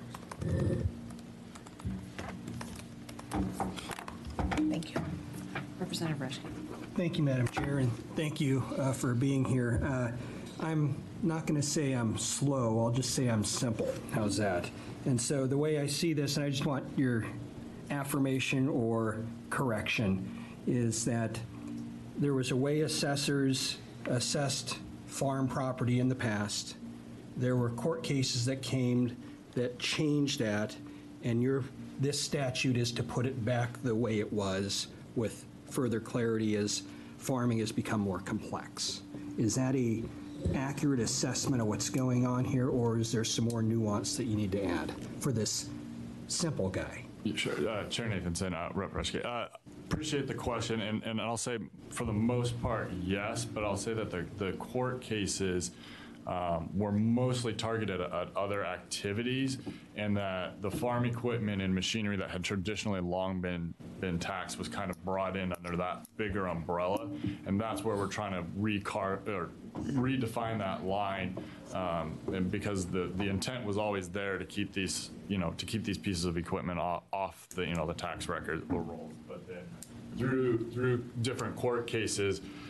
Thank you. Representative Reschke. Thank you, Madam Chair, and thank you uh, for being here. Uh, I'm not going to say I'm slow, I'll just say I'm simple. How's that? And so the way I see this, and I just want your affirmation or correction, is that there was a way assessors assessed farm property in the past. There were court cases that came that changed that, and your this statute is to put it back the way it was, with further clarity as farming has become more complex. Is that a accurate assessment of what's going on here, or is there some more nuance that you need to add for this simple guy? Sure, uh, Chair Nathanson, uh, Rep Reschke. Uh, appreciate the question, and, and I'll say for the most part, yes, but I'll say that the, the court cases um, were mostly targeted at, at other activities, and that the farm equipment and machinery that had traditionally long been, been taxed was kind of brought in under that bigger umbrella, and that's where we're trying to recar or redefine that line, um, and because the, the intent was always there to keep these, you know, to keep these pieces of equipment off, off the, you know, the tax record or rolls. But then through through different court cases,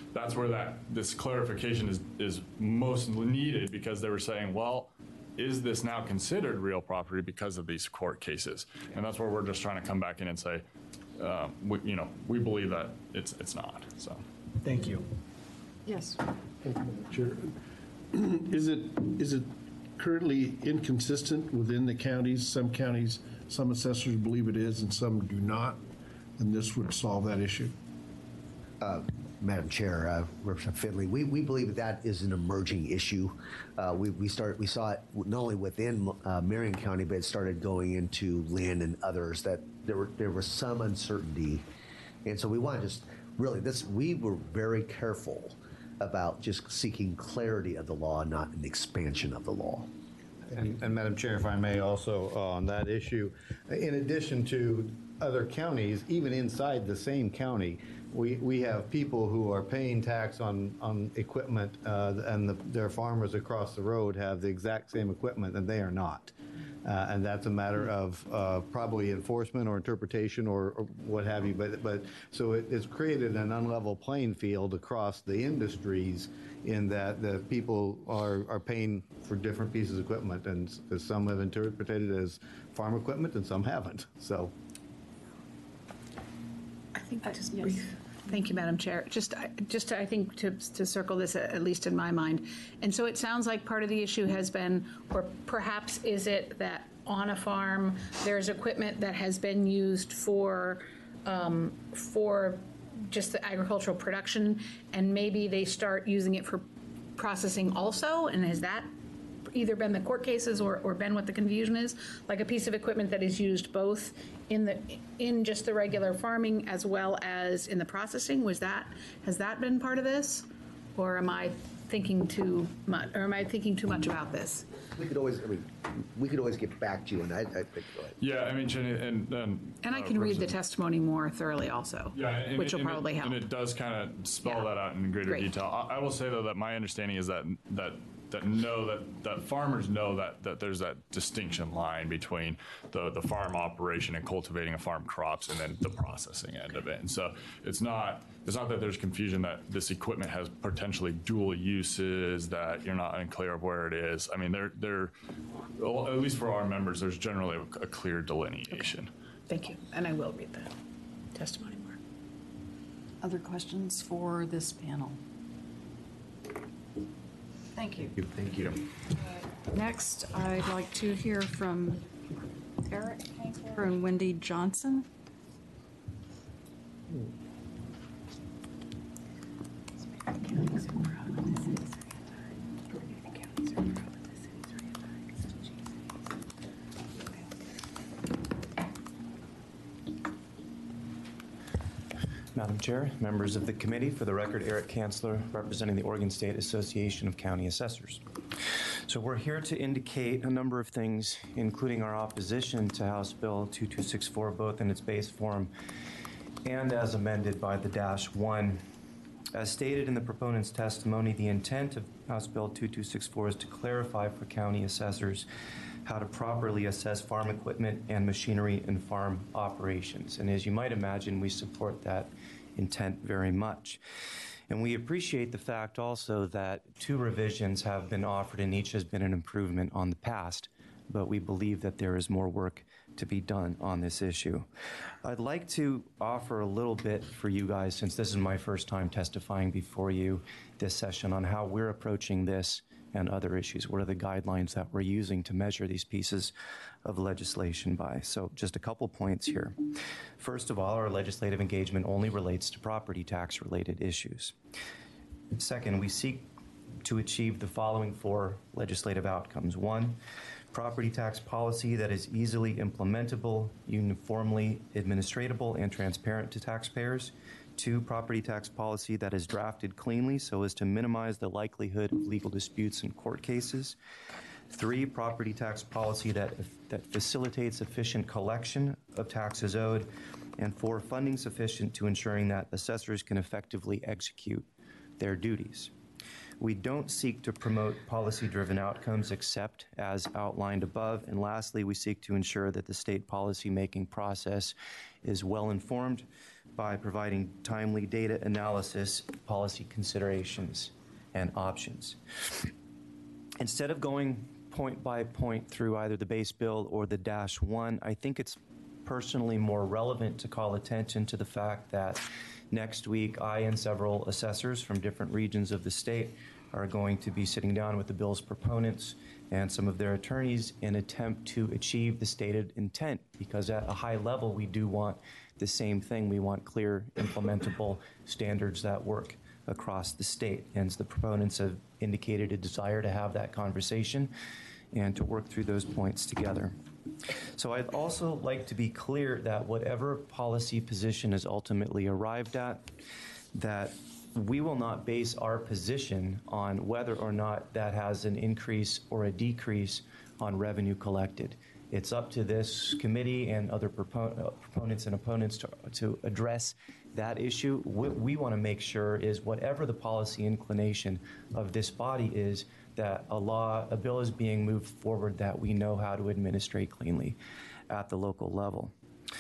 that's where that this clarification is is most needed, because they were saying, well, is this now considered real property because of these court cases? And that's where we're just trying to come back in and say, uh, we, you know, we believe that it's it's not. So, Thank you. Yes. Chair, is it is it currently inconsistent within the counties? Some counties, some assessors believe it is, and some do not, and this would solve that issue. Uh, Madam Chair, uh, Representative Finley, we, we believe that, that is an emerging issue. Uh, we we start we saw it not only within uh, Marion County, but it started going into Lynn and others, that there were there was some uncertainty, and so we want to just really this we were very careful about just seeking clarity of the law, not an expansion of the law. And, and Madam Chair, if I may also, uh, on that issue, in addition to other counties, even inside the same county, we, we have people who are paying tax on, on equipment, uh, and the, their farmers across the road have the exact same equipment, and they are not. Uh, and that's a matter of uh, probably enforcement or interpretation or, or what have you. But, but so it, it's created an unlevel playing field across the industries, in that the people are, are paying for different pieces of equipment, and s- some have interpreted it as farm equipment and some haven't. So. I think just brief. Thank you, Madam Chair. Just, I- just I think to, to circle this, at at least in my mind. And so it sounds like part of the issue has been, or perhaps is it that on a farm, there's equipment that has been used for, um, for just the agricultural production, and maybe they start using it for processing also? And has that either been the court cases or, or been what the confusion is? Like a piece of equipment that is used both in the, in just the regular farming as well as in the processing? Was that, has that been part of this? Or am I thinking too much, or am I thinking too much about this? We could always, I mean, we could always get back to you, and I, I think, go ahead. yeah, I mean, Jenny, and and, And I uh, can read the Representative- testimony more thoroughly also, Yeah, and which it- will and it- probably help. And it does kind of spell that out in greater Great. detail. I, I will say though that my understanding is that that that know that that farmers know that that there's that distinction line between the the farm operation and cultivating a farm crops, and then the processing end of it. And so it's not it's not that there's confusion that this equipment has potentially dual uses, that you're not unclear of where it is. I mean, they're they're well, at least for our members, there's generally a, a clear delineation. Thank you, and I will read the testimony more. Other questions for this panel? Thank you. Thank you. Next, I'd like to hear from Eric Hankler and Wendy Johnson. Madam Chair, members of the committee, for the record, Eric Kanzler, representing the Oregon State Association of County Assessors. So we're here to indicate a number of things, including our opposition to House Bill two two six four, both in its base form and as amended by the dash one. As stated in the proponent's testimony, the intent of House Bill two two six four is to clarify for county assessors how to properly assess farm equipment and machinery in farm operations. And as you might imagine, we support that intent very much. And we appreciate the fact also that two revisions have been offered, and each has been an improvement on the past, but we believe that there is more work to be done on this issue. I'd like to offer a little bit for you guys, since this is my first time testifying before you this session, on how we're approaching this and other issues. What are the guidelines that we're using to measure these pieces of legislation by? So just a couple points here. First of all, our legislative engagement only relates to property tax related issues. Second, we seek to achieve the following four legislative outcomes. One, property tax policy that is easily implementable, uniformly administratable, and transparent to taxpayers. Two, property tax policy that is drafted cleanly so as to minimize the likelihood of legal disputes in court cases. Three, property tax policy that, that facilitates efficient collection of taxes owed. And four, funding sufficient to ensuring that assessors can effectively execute their duties. We don't seek to promote policy-driven outcomes except as outlined above. And lastly, we seek to ensure that the state policy-making process is well-informed, by providing timely data analysis, policy considerations, and options. Instead of going point by point through either the base bill or the dash one, I think it's personally more relevant to call attention to the fact that next week I and several assessors from different regions of the state are going to be sitting down with the bill's proponents and some of their attorneys in attempt to achieve the stated intent, because at a high level we do want the same thing. We want clear, implementable standards that work across the state. And the proponents have indicated a desire to have that conversation and to work through those points together. So I'd also like to be clear that whatever policy position is ultimately arrived at, that we will not base our position on whether or not that has an increase or a decrease on revenue collected. It's up to this committee and other propo- uh, proponents and opponents to, to address that issue. What we want to make sure is whatever the policy inclination of this body is, that a law, a bill is being moved forward that we know how to administrate cleanly at the local level.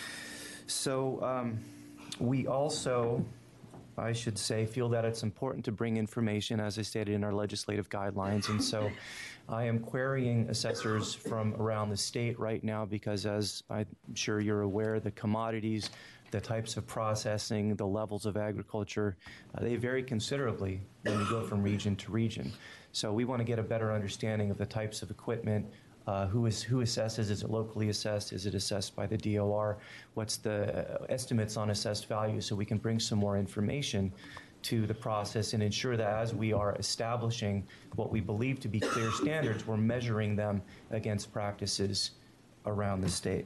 So um, we also, I should say, feel that it's important to bring information, as I stated in our legislative guidelines. And so I am querying assessors from around the state right now because, as I'm sure you're aware, the commodities, the types of processing, the levels of agriculture, uh, they vary considerably when you go from region to region. So we want to get a better understanding of the types of equipment, uh, who is who assesses, is it locally assessed, is it assessed by the D O R, what's the uh, estimates on assessed value, so we can bring some more information to the process and ensure that as we are establishing what we believe to be clear standards, we're measuring them against practices around the state.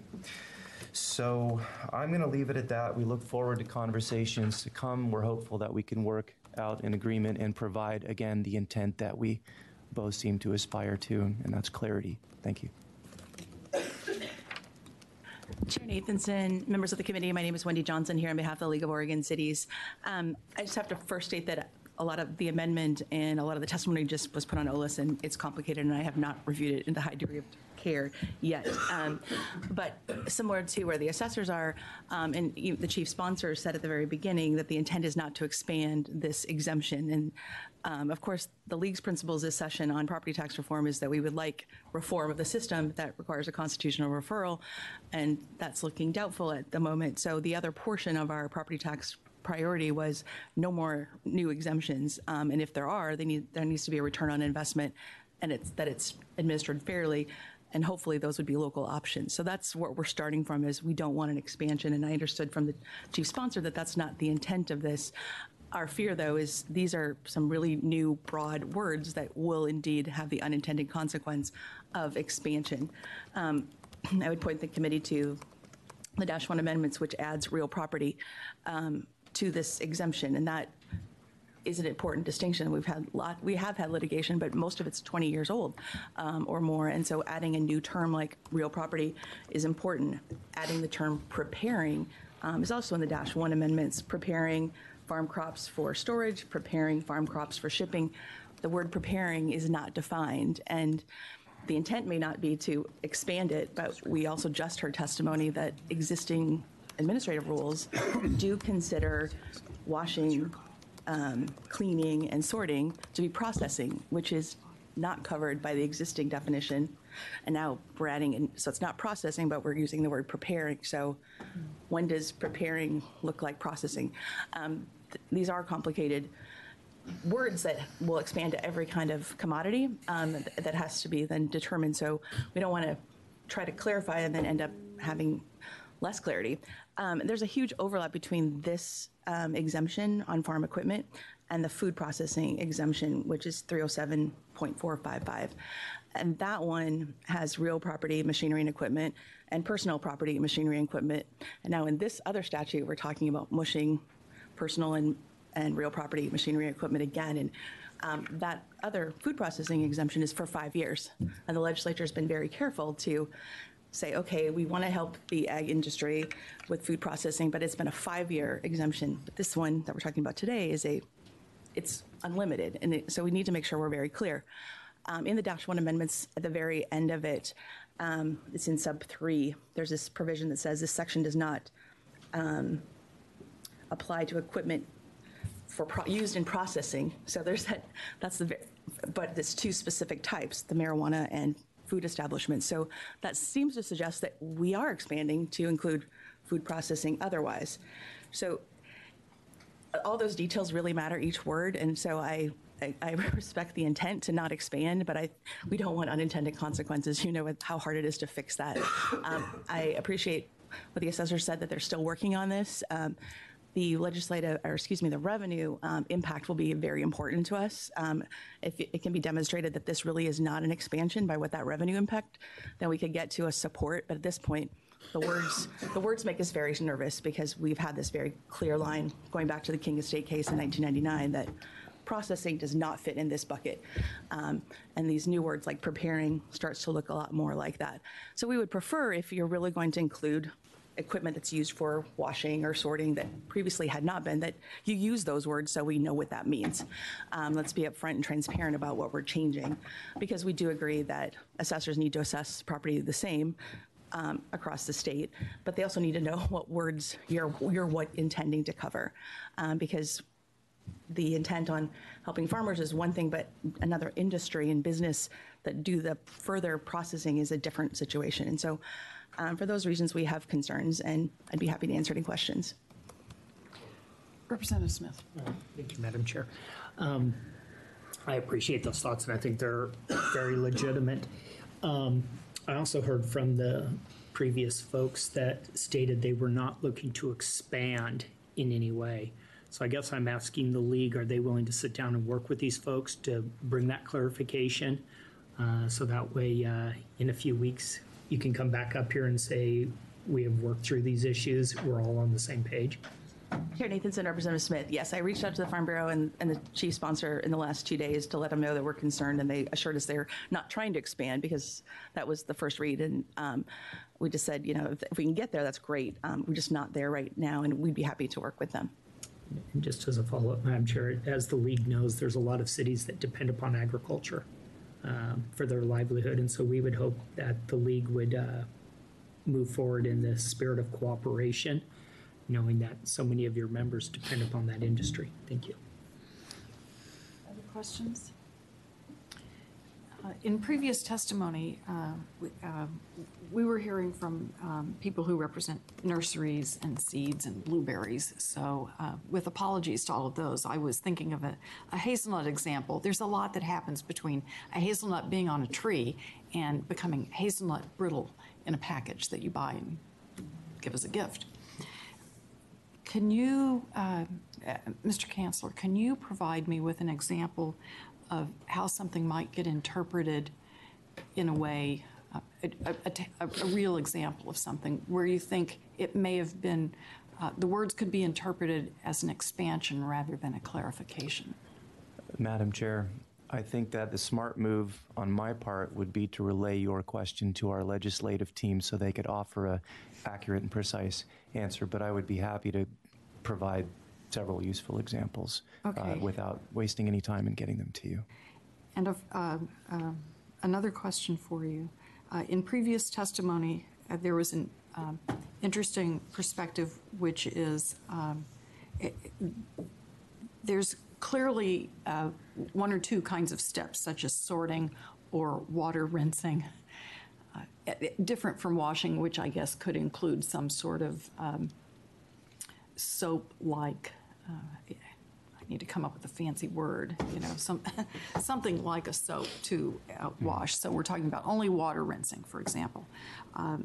So I'm going to leave it at that. We look forward to conversations to come. We're hopeful that we can work out an agreement and provide, again, the intent that we both seem to aspire to, and that's clarity. Thank you. Chair Nathanson, members of the committee, my name is Wendy Johnson here on behalf of the League of Oregon Cities. Um, I just have to first state that a lot of the amendment and a lot of the testimony just was put on O L I S, and it's complicated, and I have not reviewed it in the high degree of care yet. Um, but similar to where the assessors are, um, and you, the chief sponsor said at the very beginning that the intent is not to expand this exemption. And um, of course, the League's principles this session on property tax reform is that we would like reform of the system that requires a constitutional referral, and that's looking doubtful at the moment. So the other portion of our property tax priority was no more new exemptions, um, and if there are, they need there needs to be a return on investment, and it's that it's administered fairly, and hopefully those would be local options. So that's what we're starting from, is we don't want an expansion, and I understood from the chief sponsor that that's not the intent of this. Our fear, though, is these are some really new, broad words that will indeed have the unintended consequence of expansion. Um, I would point the committee to the Dash one amendments, which adds real property um, to this exemption, and that is an important distinction. We've had lot, we have had litigation, but most of it's twenty years old um, or more, and so adding a new term like real property is important. Adding the term preparing um, is also in the Dash one amendments, preparing farm crops for storage, preparing farm crops for shipping. The word preparing is not defined, and the intent may not be to expand it, but we also just heard testimony that existing administrative rules do consider washing, um, cleaning, and sorting to be processing, which is not covered by the existing definition. And now we're adding in, so it's not processing, but we're using the word preparing. So when does preparing look like processing? Um, th- these are complicated words that will expand to every kind of commodity um, th- that has to be then determined. So we don't want to try to clarify and then end up having less clarity. Um, there's a huge overlap between this um, exemption on farm equipment and the food processing exemption, which is three oh seven point four five five. And that one has real property, machinery and equipment, and personal property, machinery and equipment. And now in this other statute, we're talking about mushing personal and, and real property, machinery and equipment again. And um, that other food processing exemption is for five years. And the legislature has been very careful to say, okay, we want to help the ag industry with food processing, but it's been a five-year exemption. But this one that we're talking about today is a, it's unlimited. And it, so we need to make sure we're very clear. Um, in the Dash one amendments, at the very end of it, um, it's in sub three, there's this provision that says this section does not um, apply to equipment for pro- used in processing. So there's that, that's the, ve- but it's two specific types, the marijuana and food establishments. So that seems to suggest that we are expanding to include food processing otherwise. So all those details really matter, each word, and so I, I, I respect the intent to not expand, but I we don't want unintended consequences. You know how hard it is to fix that. Um, I appreciate what the assessor said, that they're still working on this. Um, the legislative, or excuse me, the revenue um, impact will be very important to us. Um, if it, it can be demonstrated that this really is not an expansion by what that revenue impact, then we could get to a support. But at this point, the words the words make us very nervous, because we've had this very clear line going back to the King Estate case in nineteen ninety-nine that processing does not fit in this bucket. Um, and these new words like preparing starts to look a lot more like that. So we would prefer, if you're really going to include equipment that's used for washing or sorting that previously had not been, that you use those words so we know what that means. Um, let's be upfront and transparent about what we're changing, because we do agree that assessors need to assess property the same um, across the state, but they also need to know what words you're, you're what intending to cover, um, because the intent on helping farmers is one thing, but another industry and business that do the further processing is a different situation. And so um, for those reasons, we have concerns, and I'd be happy to answer any questions. Representative Smith. Thank you, Madam Chair. Um, I appreciate those thoughts, and I think they're very legitimate. Um, I also heard from the previous folks that stated they were not looking to expand in any way. So I guess I'm asking the league, are they willing to sit down and work with these folks to bring that clarification? Uh, so that way, uh, in a few weeks, you can come back up here and say, we have worked through these issues, we're all on the same page. Here, Nathanson, Representative Smith. Yes, I reached out to the Farm Bureau and, and the chief sponsor in the last two days to let them know that we're concerned, and they assured us they're not trying to expand, because that was the first read. And um, we just said, you know, if, if we can get there, that's great. Um, we're just not there right now, and we'd be happy to work with them. And just as a follow-up, Madam Chair, as the league knows, there's a lot of cities that depend upon agriculture um, for their livelihood, and so we would hope that the league would uh, move forward in the spirit of cooperation, knowing that so many of your members depend upon that industry. Thank you. Other questions? Uh, in previous testimony, uh, we, uh, we were hearing from um, people who represent nurseries and seeds and blueberries. So uh, with apologies to all of those, I was thinking of a, a hazelnut example. There's a lot that happens between a hazelnut being on a tree and becoming hazelnut brittle in a package that you buy and give as a gift. Can you, uh, uh, Mister Kanzler, can you provide me with an example of how something might get interpreted in a way, uh, a, a, a, a real example of something where you think it may have been, uh, the words could be interpreted as an expansion rather than a clarification? Madam Chair, I think that the smart move on my part would be to relay your question to our legislative team so they could offer a accurate and precise answer, but I would be happy to provide several useful examples Okay. uh, without wasting any time in getting them to you. And of, uh, uh, another question for you. Uh, in previous testimony, uh, there was an um, interesting perspective, which is um, it, there's clearly uh, one or two kinds of steps, such as sorting or water rinsing, uh, different from washing, which I guess could include some sort of um, soap-like, uh, I need to come up with a fancy word, you know, some something like a soap to uh, wash. So we're talking about only water rinsing, for example. Um,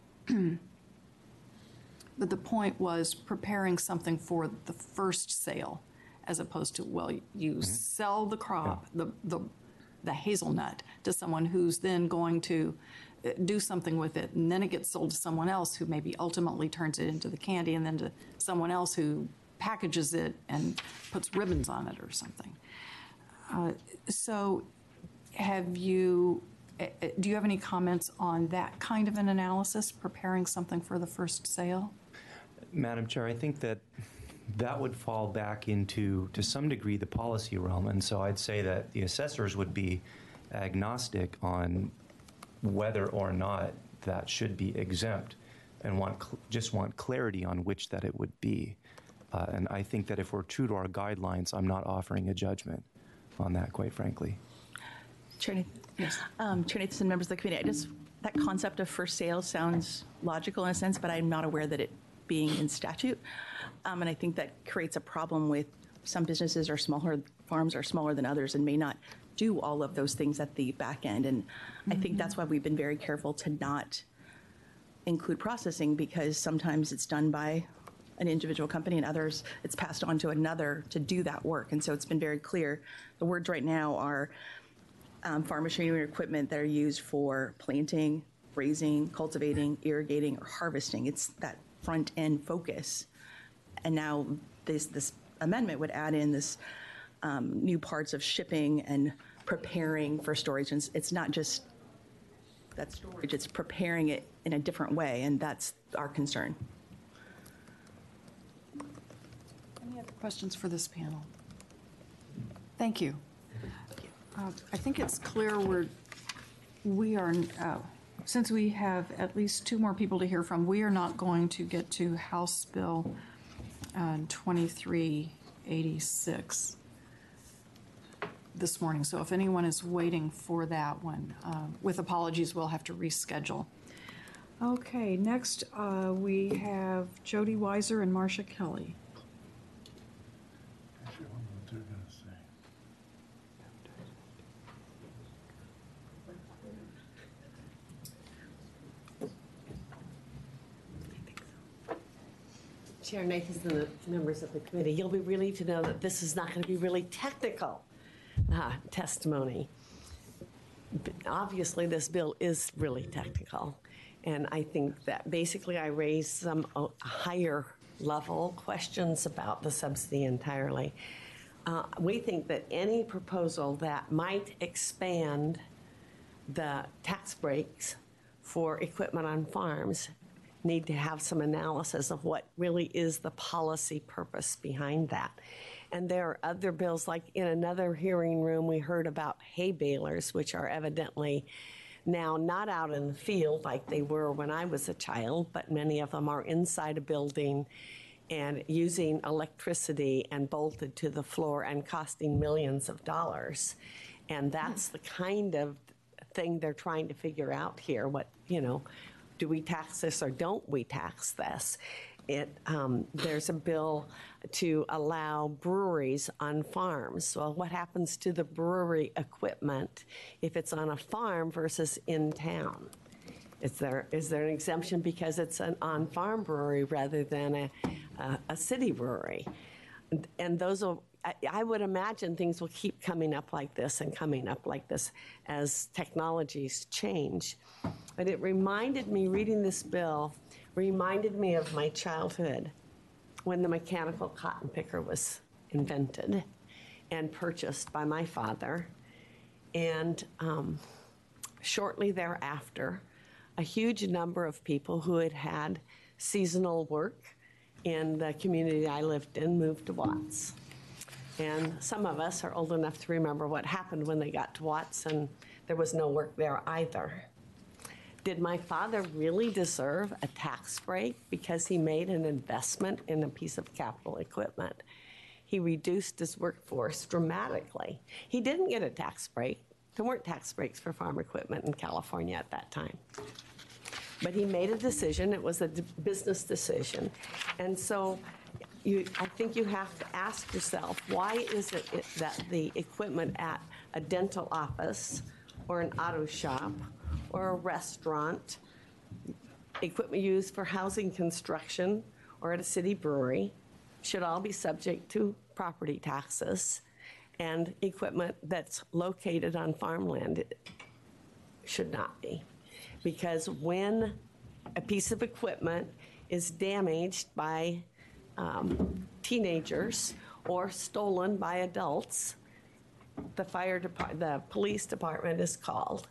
but the point was preparing something for the first sale, as opposed to, well, you mm-hmm. sell the crop, yeah. the, the the hazelnut, to someone who's then going to do something with it, and then it gets sold to someone else who maybe ultimately turns it into the candy, and then to someone else who packages it and puts ribbons on it or something. Uh, so have you, uh, do you have any comments on that kind of an analysis, preparing something for the first sale? Madam Chair, I think that that would fall back into, to some degree, the policy realm. And so I'd say that the assessors would be agnostic on whether or not that should be exempt, and want just want clarity on which that it would be. Uh, and I think that if we're true to our guidelines, I'm not offering a judgment on that, quite frankly. Chair Nathan, yes. um, Chair Nathan, members of the committee, I just, that concept of first sale sounds logical in a sense, but I'm not aware that it being in statute. Um, and I think that creates a problem with some businesses or smaller farms are smaller than others and may not do all of those things at the back end. And I think that's why we've been very careful to not include processing, because sometimes it's done by an individual company and others it's passed on to another to do that work. And so it's been very clear. The words right now are um, farm machinery or equipment that are used for planting, raising, cultivating, irrigating, or harvesting. It's that front end focus. And now this, this amendment would add in this um, new parts of shipping and preparing for storage. And it's not just that storage, it's preparing it in a different way, and that's our concern. Any other questions for this panel? Thank you. Uh, I think it's clear we're, we are, uh, since we have at least two more people to hear from, we are not going to get to House Bill uh, twenty-three eighty-six this morning. So if anyone is waiting for that one, uh, with apologies, we'll have to reschedule. Okay, next uh, we have Jody Weiser and Marcia Kelly. Chair Nathan and the members of the committee, you'll be relieved to know that this is not going to be really technical uh, testimony. But obviously, this bill is really technical, and I think that basically I raised some uh, higher level questions about the subsidy entirely. Uh, we think that any proposal that might expand the tax breaks for equipment on farms need to have some analysis of what really is the policy purpose behind that. And there are other bills, like in another hearing room, we heard about hay balers, which are evidently now not out in the field like they were when I was a child, but many of them are inside a building and using electricity and bolted to the floor and costing millions of dollars. And that's the kind of thing they're trying to figure out here. What, you know, do we tax this or don't we tax this? It, um, there's a bill to allow breweries on farms. Well, what happens to the brewery equipment if it's on a farm versus in town? Is there, is there an exemption because it's an on-farm brewery rather than a, a, a city brewery? And, and those will, I, I would imagine things will keep coming up like this and coming up like this as technologies change. But it reminded me, reading this bill, reminded me of my childhood when the mechanical cotton picker was invented and purchased by my father. And um, shortly thereafter, a huge number of people who had had seasonal work in the community I lived in moved to Watts. And some of us are old enough to remember what happened when they got to Watts and there was no work there either. Did my father really deserve a tax break because he made an investment in a piece of capital equipment? He reduced his workforce dramatically. He didn't get a tax break. There weren't tax breaks for farm equipment in California at that time. But he made a decision. It was a d- business decision. And so you, I think you have to ask yourself, why is it, it that the equipment at a dental office or an auto shop or a restaurant, equipment used for housing construction or at a city brewery, should all be subject to property taxes, and equipment that's located on farmland should not be? Because when a piece of equipment is damaged by um, teenagers or stolen by adults, the fire department, the police department is called.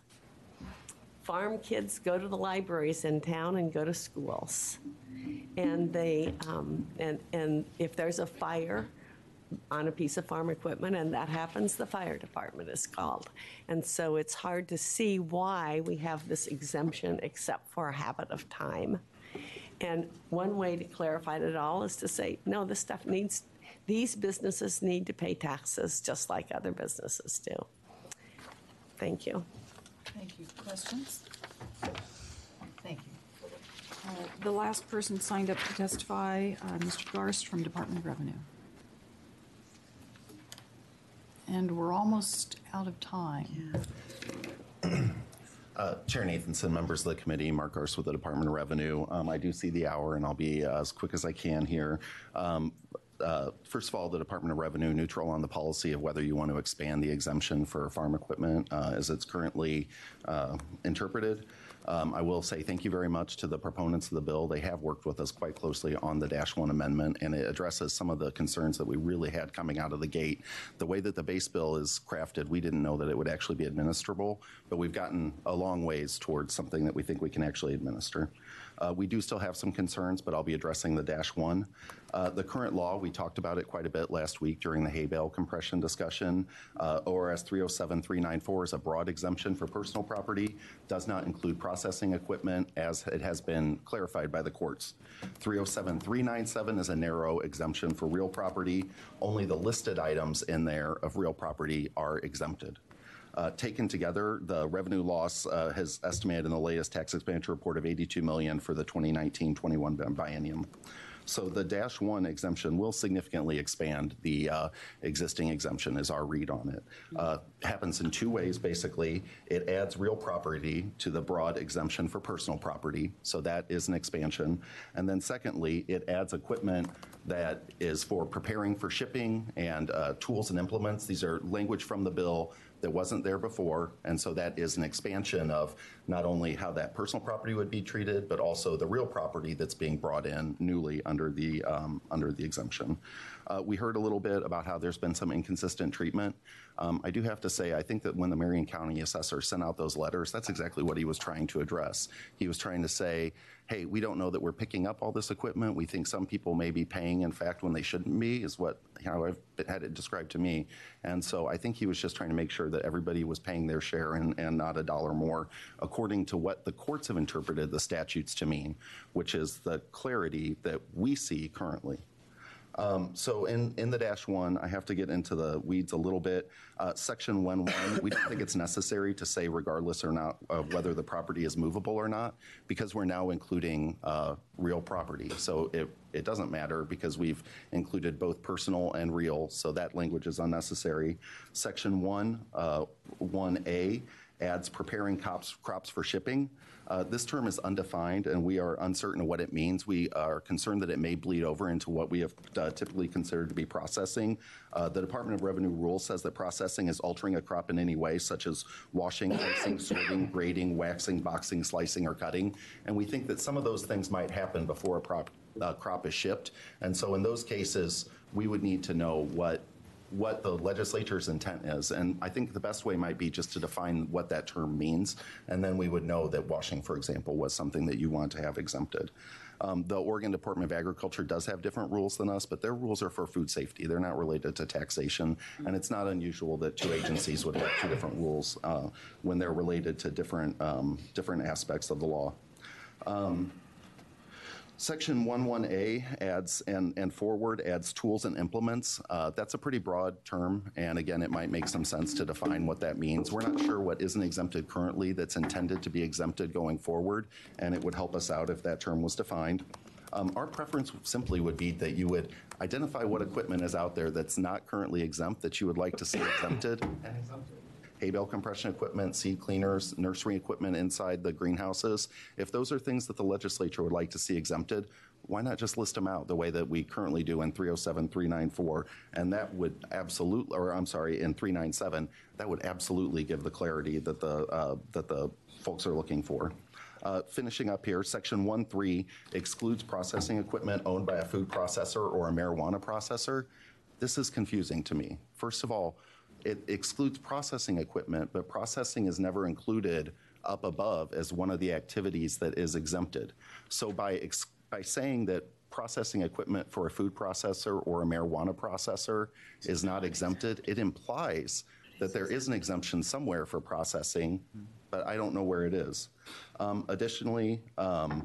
Farm kids go to the libraries in town and go to schools. And they, um, and, and if there's a fire on a piece of farm equipment and that happens, the fire department is called. And so it's hard to see why we have this exemption except for a habit of time. And one way to clarify it all is to say, no, this stuff needs, these businesses need to pay taxes just like other businesses do. Thank you. Thank you. Questions? Thank you. Uh, The last person signed up to testify, uh, Mister Garst from Department of Revenue. And we're almost out of time. Uh, Chair Nathanson, members of the committee, Mark Garst with the Department of Revenue. Um, I do see the hour, and I'll be uh, as quick as I can here. Um, uh, first of all, the Department of Revenue neutral on the policy of whether you want to expand the exemption for farm equipment uh, as it's currently uh, interpreted. Um, I will say thank you very much to the proponents of the bill. They have worked with us quite closely on the Dash one amendment, and it addresses some of the concerns that we really had coming out of the gate. The way that the base bill is crafted, we didn't know that it would actually be administrable, but we've gotten a long ways towards something that we think we can actually administer. Uh, we do still have some concerns, but I'll be addressing the Dash one. Uh, the current law, we talked about it quite a bit last week during the hay bale compression discussion. Uh, O R S three oh seven three ninety-four is a broad exemption for personal property, does not include processing equipment as it has been clarified by the courts. three oh seven three ninety-seven is a narrow exemption for real property. Only the listed items in there of real property are exempted. Uh, taken together, the revenue loss uh, has estimated in the latest tax expenditure report of eighty-two million dollars for the twenty nineteen twenty-one biennium. So the Dash one exemption will significantly expand the uh, existing exemption, is our read on it. Uh, happens in two ways, basically. It adds real property to the broad exemption for personal property, so that is an expansion. And then secondly, it adds equipment that is for preparing for shipping and uh, tools and implements. These are language from the bill that wasn't there before, and so that is an expansion of not only how that personal property would be treated, but also the real property that's being brought in newly under the um, under the exemption. Uh, we heard a little bit about how there's been some inconsistent treatment. Um, I do have to say, I think that when the Marion County assessor sent out those letters, that's exactly what he was trying to address. He was trying to say, hey, we don't know that we're picking up all this equipment. We think some people may be paying, in fact, when they shouldn't be, is what how I've had it described to me. And so I think he was just trying to make sure that everybody was paying their share and, and not a dollar more, according to what the courts have interpreted the statutes to mean, which is the clarity that we see currently. Um, so in, in the Dash one, I have to get into the weeds a little bit. Uh, Section one one, we don't think it's necessary to say regardless or not of whether the property is movable or not, because we're now including uh, real property. So it, it doesn't matter because we've included both personal and real, so that language is unnecessary. Section one, uh, one A, adds preparing crops, crops for shipping. Uh, this term is undefined, and we are uncertain of what it means. We are concerned that it may bleed over into what we have uh, typically considered to be processing. Uh, the Department of Revenue rule says that processing is altering a crop in any way, such as washing, icing, sorting, grading, waxing, boxing, slicing, or cutting. And we think that some of those things might happen before a prop, uh, crop is shipped. And so in those cases, we would need to know what what the legislature's intent is. And I think the best way might be just to define what that term means, and then we would know that washing, for example, was something that you want to have exempted. Um, the Oregon Department of Agriculture does have different rules than us, but their rules are for food safety. They're not related to taxation, and it's not unusual that two agencies would have two different rules uh, when they're related to different, um, different aspects of the law. Um, Section one one A adds and, and forward adds tools and implements. Uh, that's a pretty broad term, and again, it might make some sense to define what that means. We're not sure what isn't exempted currently that's intended to be exempted going forward, and it would help us out if that term was defined. Um, our preference simply would be that you would identify what equipment is out there that's not currently exempt that you would like to see exempted. And exempted. Hay bale compression equipment, seed cleaners, nursery equipment inside the greenhouses. If those are things that the legislature would like to see exempted, why not just list them out the way that we currently do in three oh seven three ninety-four? And that would absolutely, or I'm sorry, in three ninety-seven, that would absolutely give the clarity that the, uh, that the folks are looking for. Uh, finishing up here, Section one three excludes processing equipment owned by a food processor or a marijuana processor. This is confusing to me. First of all, it excludes processing equipment, but processing is never included up above as one of the activities that is exempted. So by, ex by saying that processing equipment for a food processor or a marijuana processor is not exempted, it implies that there is an exemption somewhere for processing, but I don't know where it is. Um, additionally, um,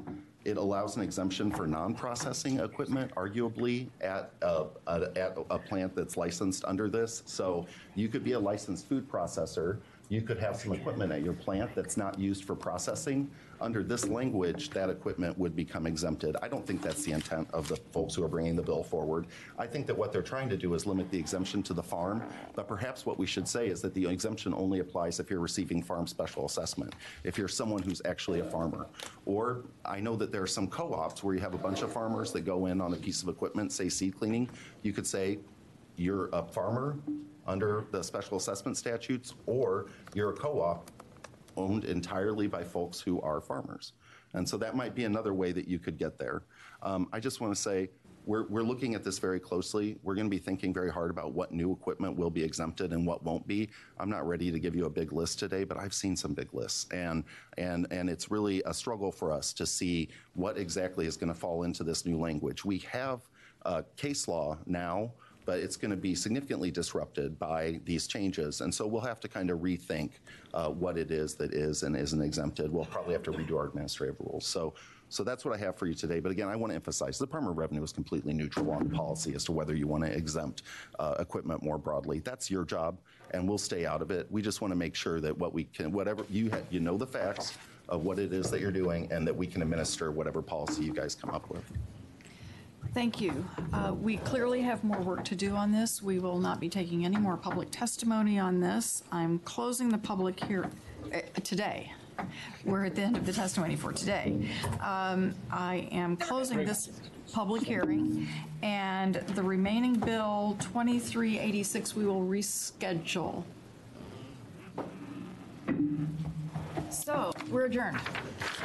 It allows an exemption for non-processing equipment, arguably, at a, a- at a plant that's licensed under this. So you could be a licensed food processor. You could have some equipment at your plant that's not used for processing. Under this language, that equipment would become exempted. I don't think that's the intent of the folks who are bringing the bill forward. I think that what they're trying to do is limit the exemption to the farm, but perhaps what we should say is that the exemption only applies if you're receiving farm special assessment, if you're someone who's actually a farmer. Or I know that there are some co-ops where you have a bunch of farmers that go in on a piece of equipment, say seed cleaning. You could say, you're a farmer under the special assessment statutes, or you're a co-op owned entirely by folks who are farmers. And so that might be another way that you could get there. Um, I just want to say, we're, we're looking at this very closely. We're going to be thinking very hard about what new equipment will be exempted and what won't be. I'm not ready to give you a big list today, but I've seen some big lists. And, and, and it's really a struggle for us to see what exactly is going to fall into this new language. We have uh, case law now, but it's going to be significantly disrupted by these changes. And so we'll have to kind of rethink uh, what it is that is and isn't exempted. We'll probably have to redo our administrative rules. So, so that's what I have for you today. But again, I want to emphasize the Department of Revenue is completely neutral on policy as to whether you want to exempt uh, equipment more broadly. That's your job, and we'll stay out of it. We just want to make sure that what we can, whatever you have, you know the facts of what it is that you're doing, and that we can administer whatever policy you guys come up with. Thank you. Uh, We clearly have more work to do on this. We will not be taking any more public testimony on this. I'm closing the public here uh, today. We're at the end of the testimony for today. Um, I am closing this public hearing, and the remaining bill twenty-three eighty-six we will reschedule. So, we're adjourned.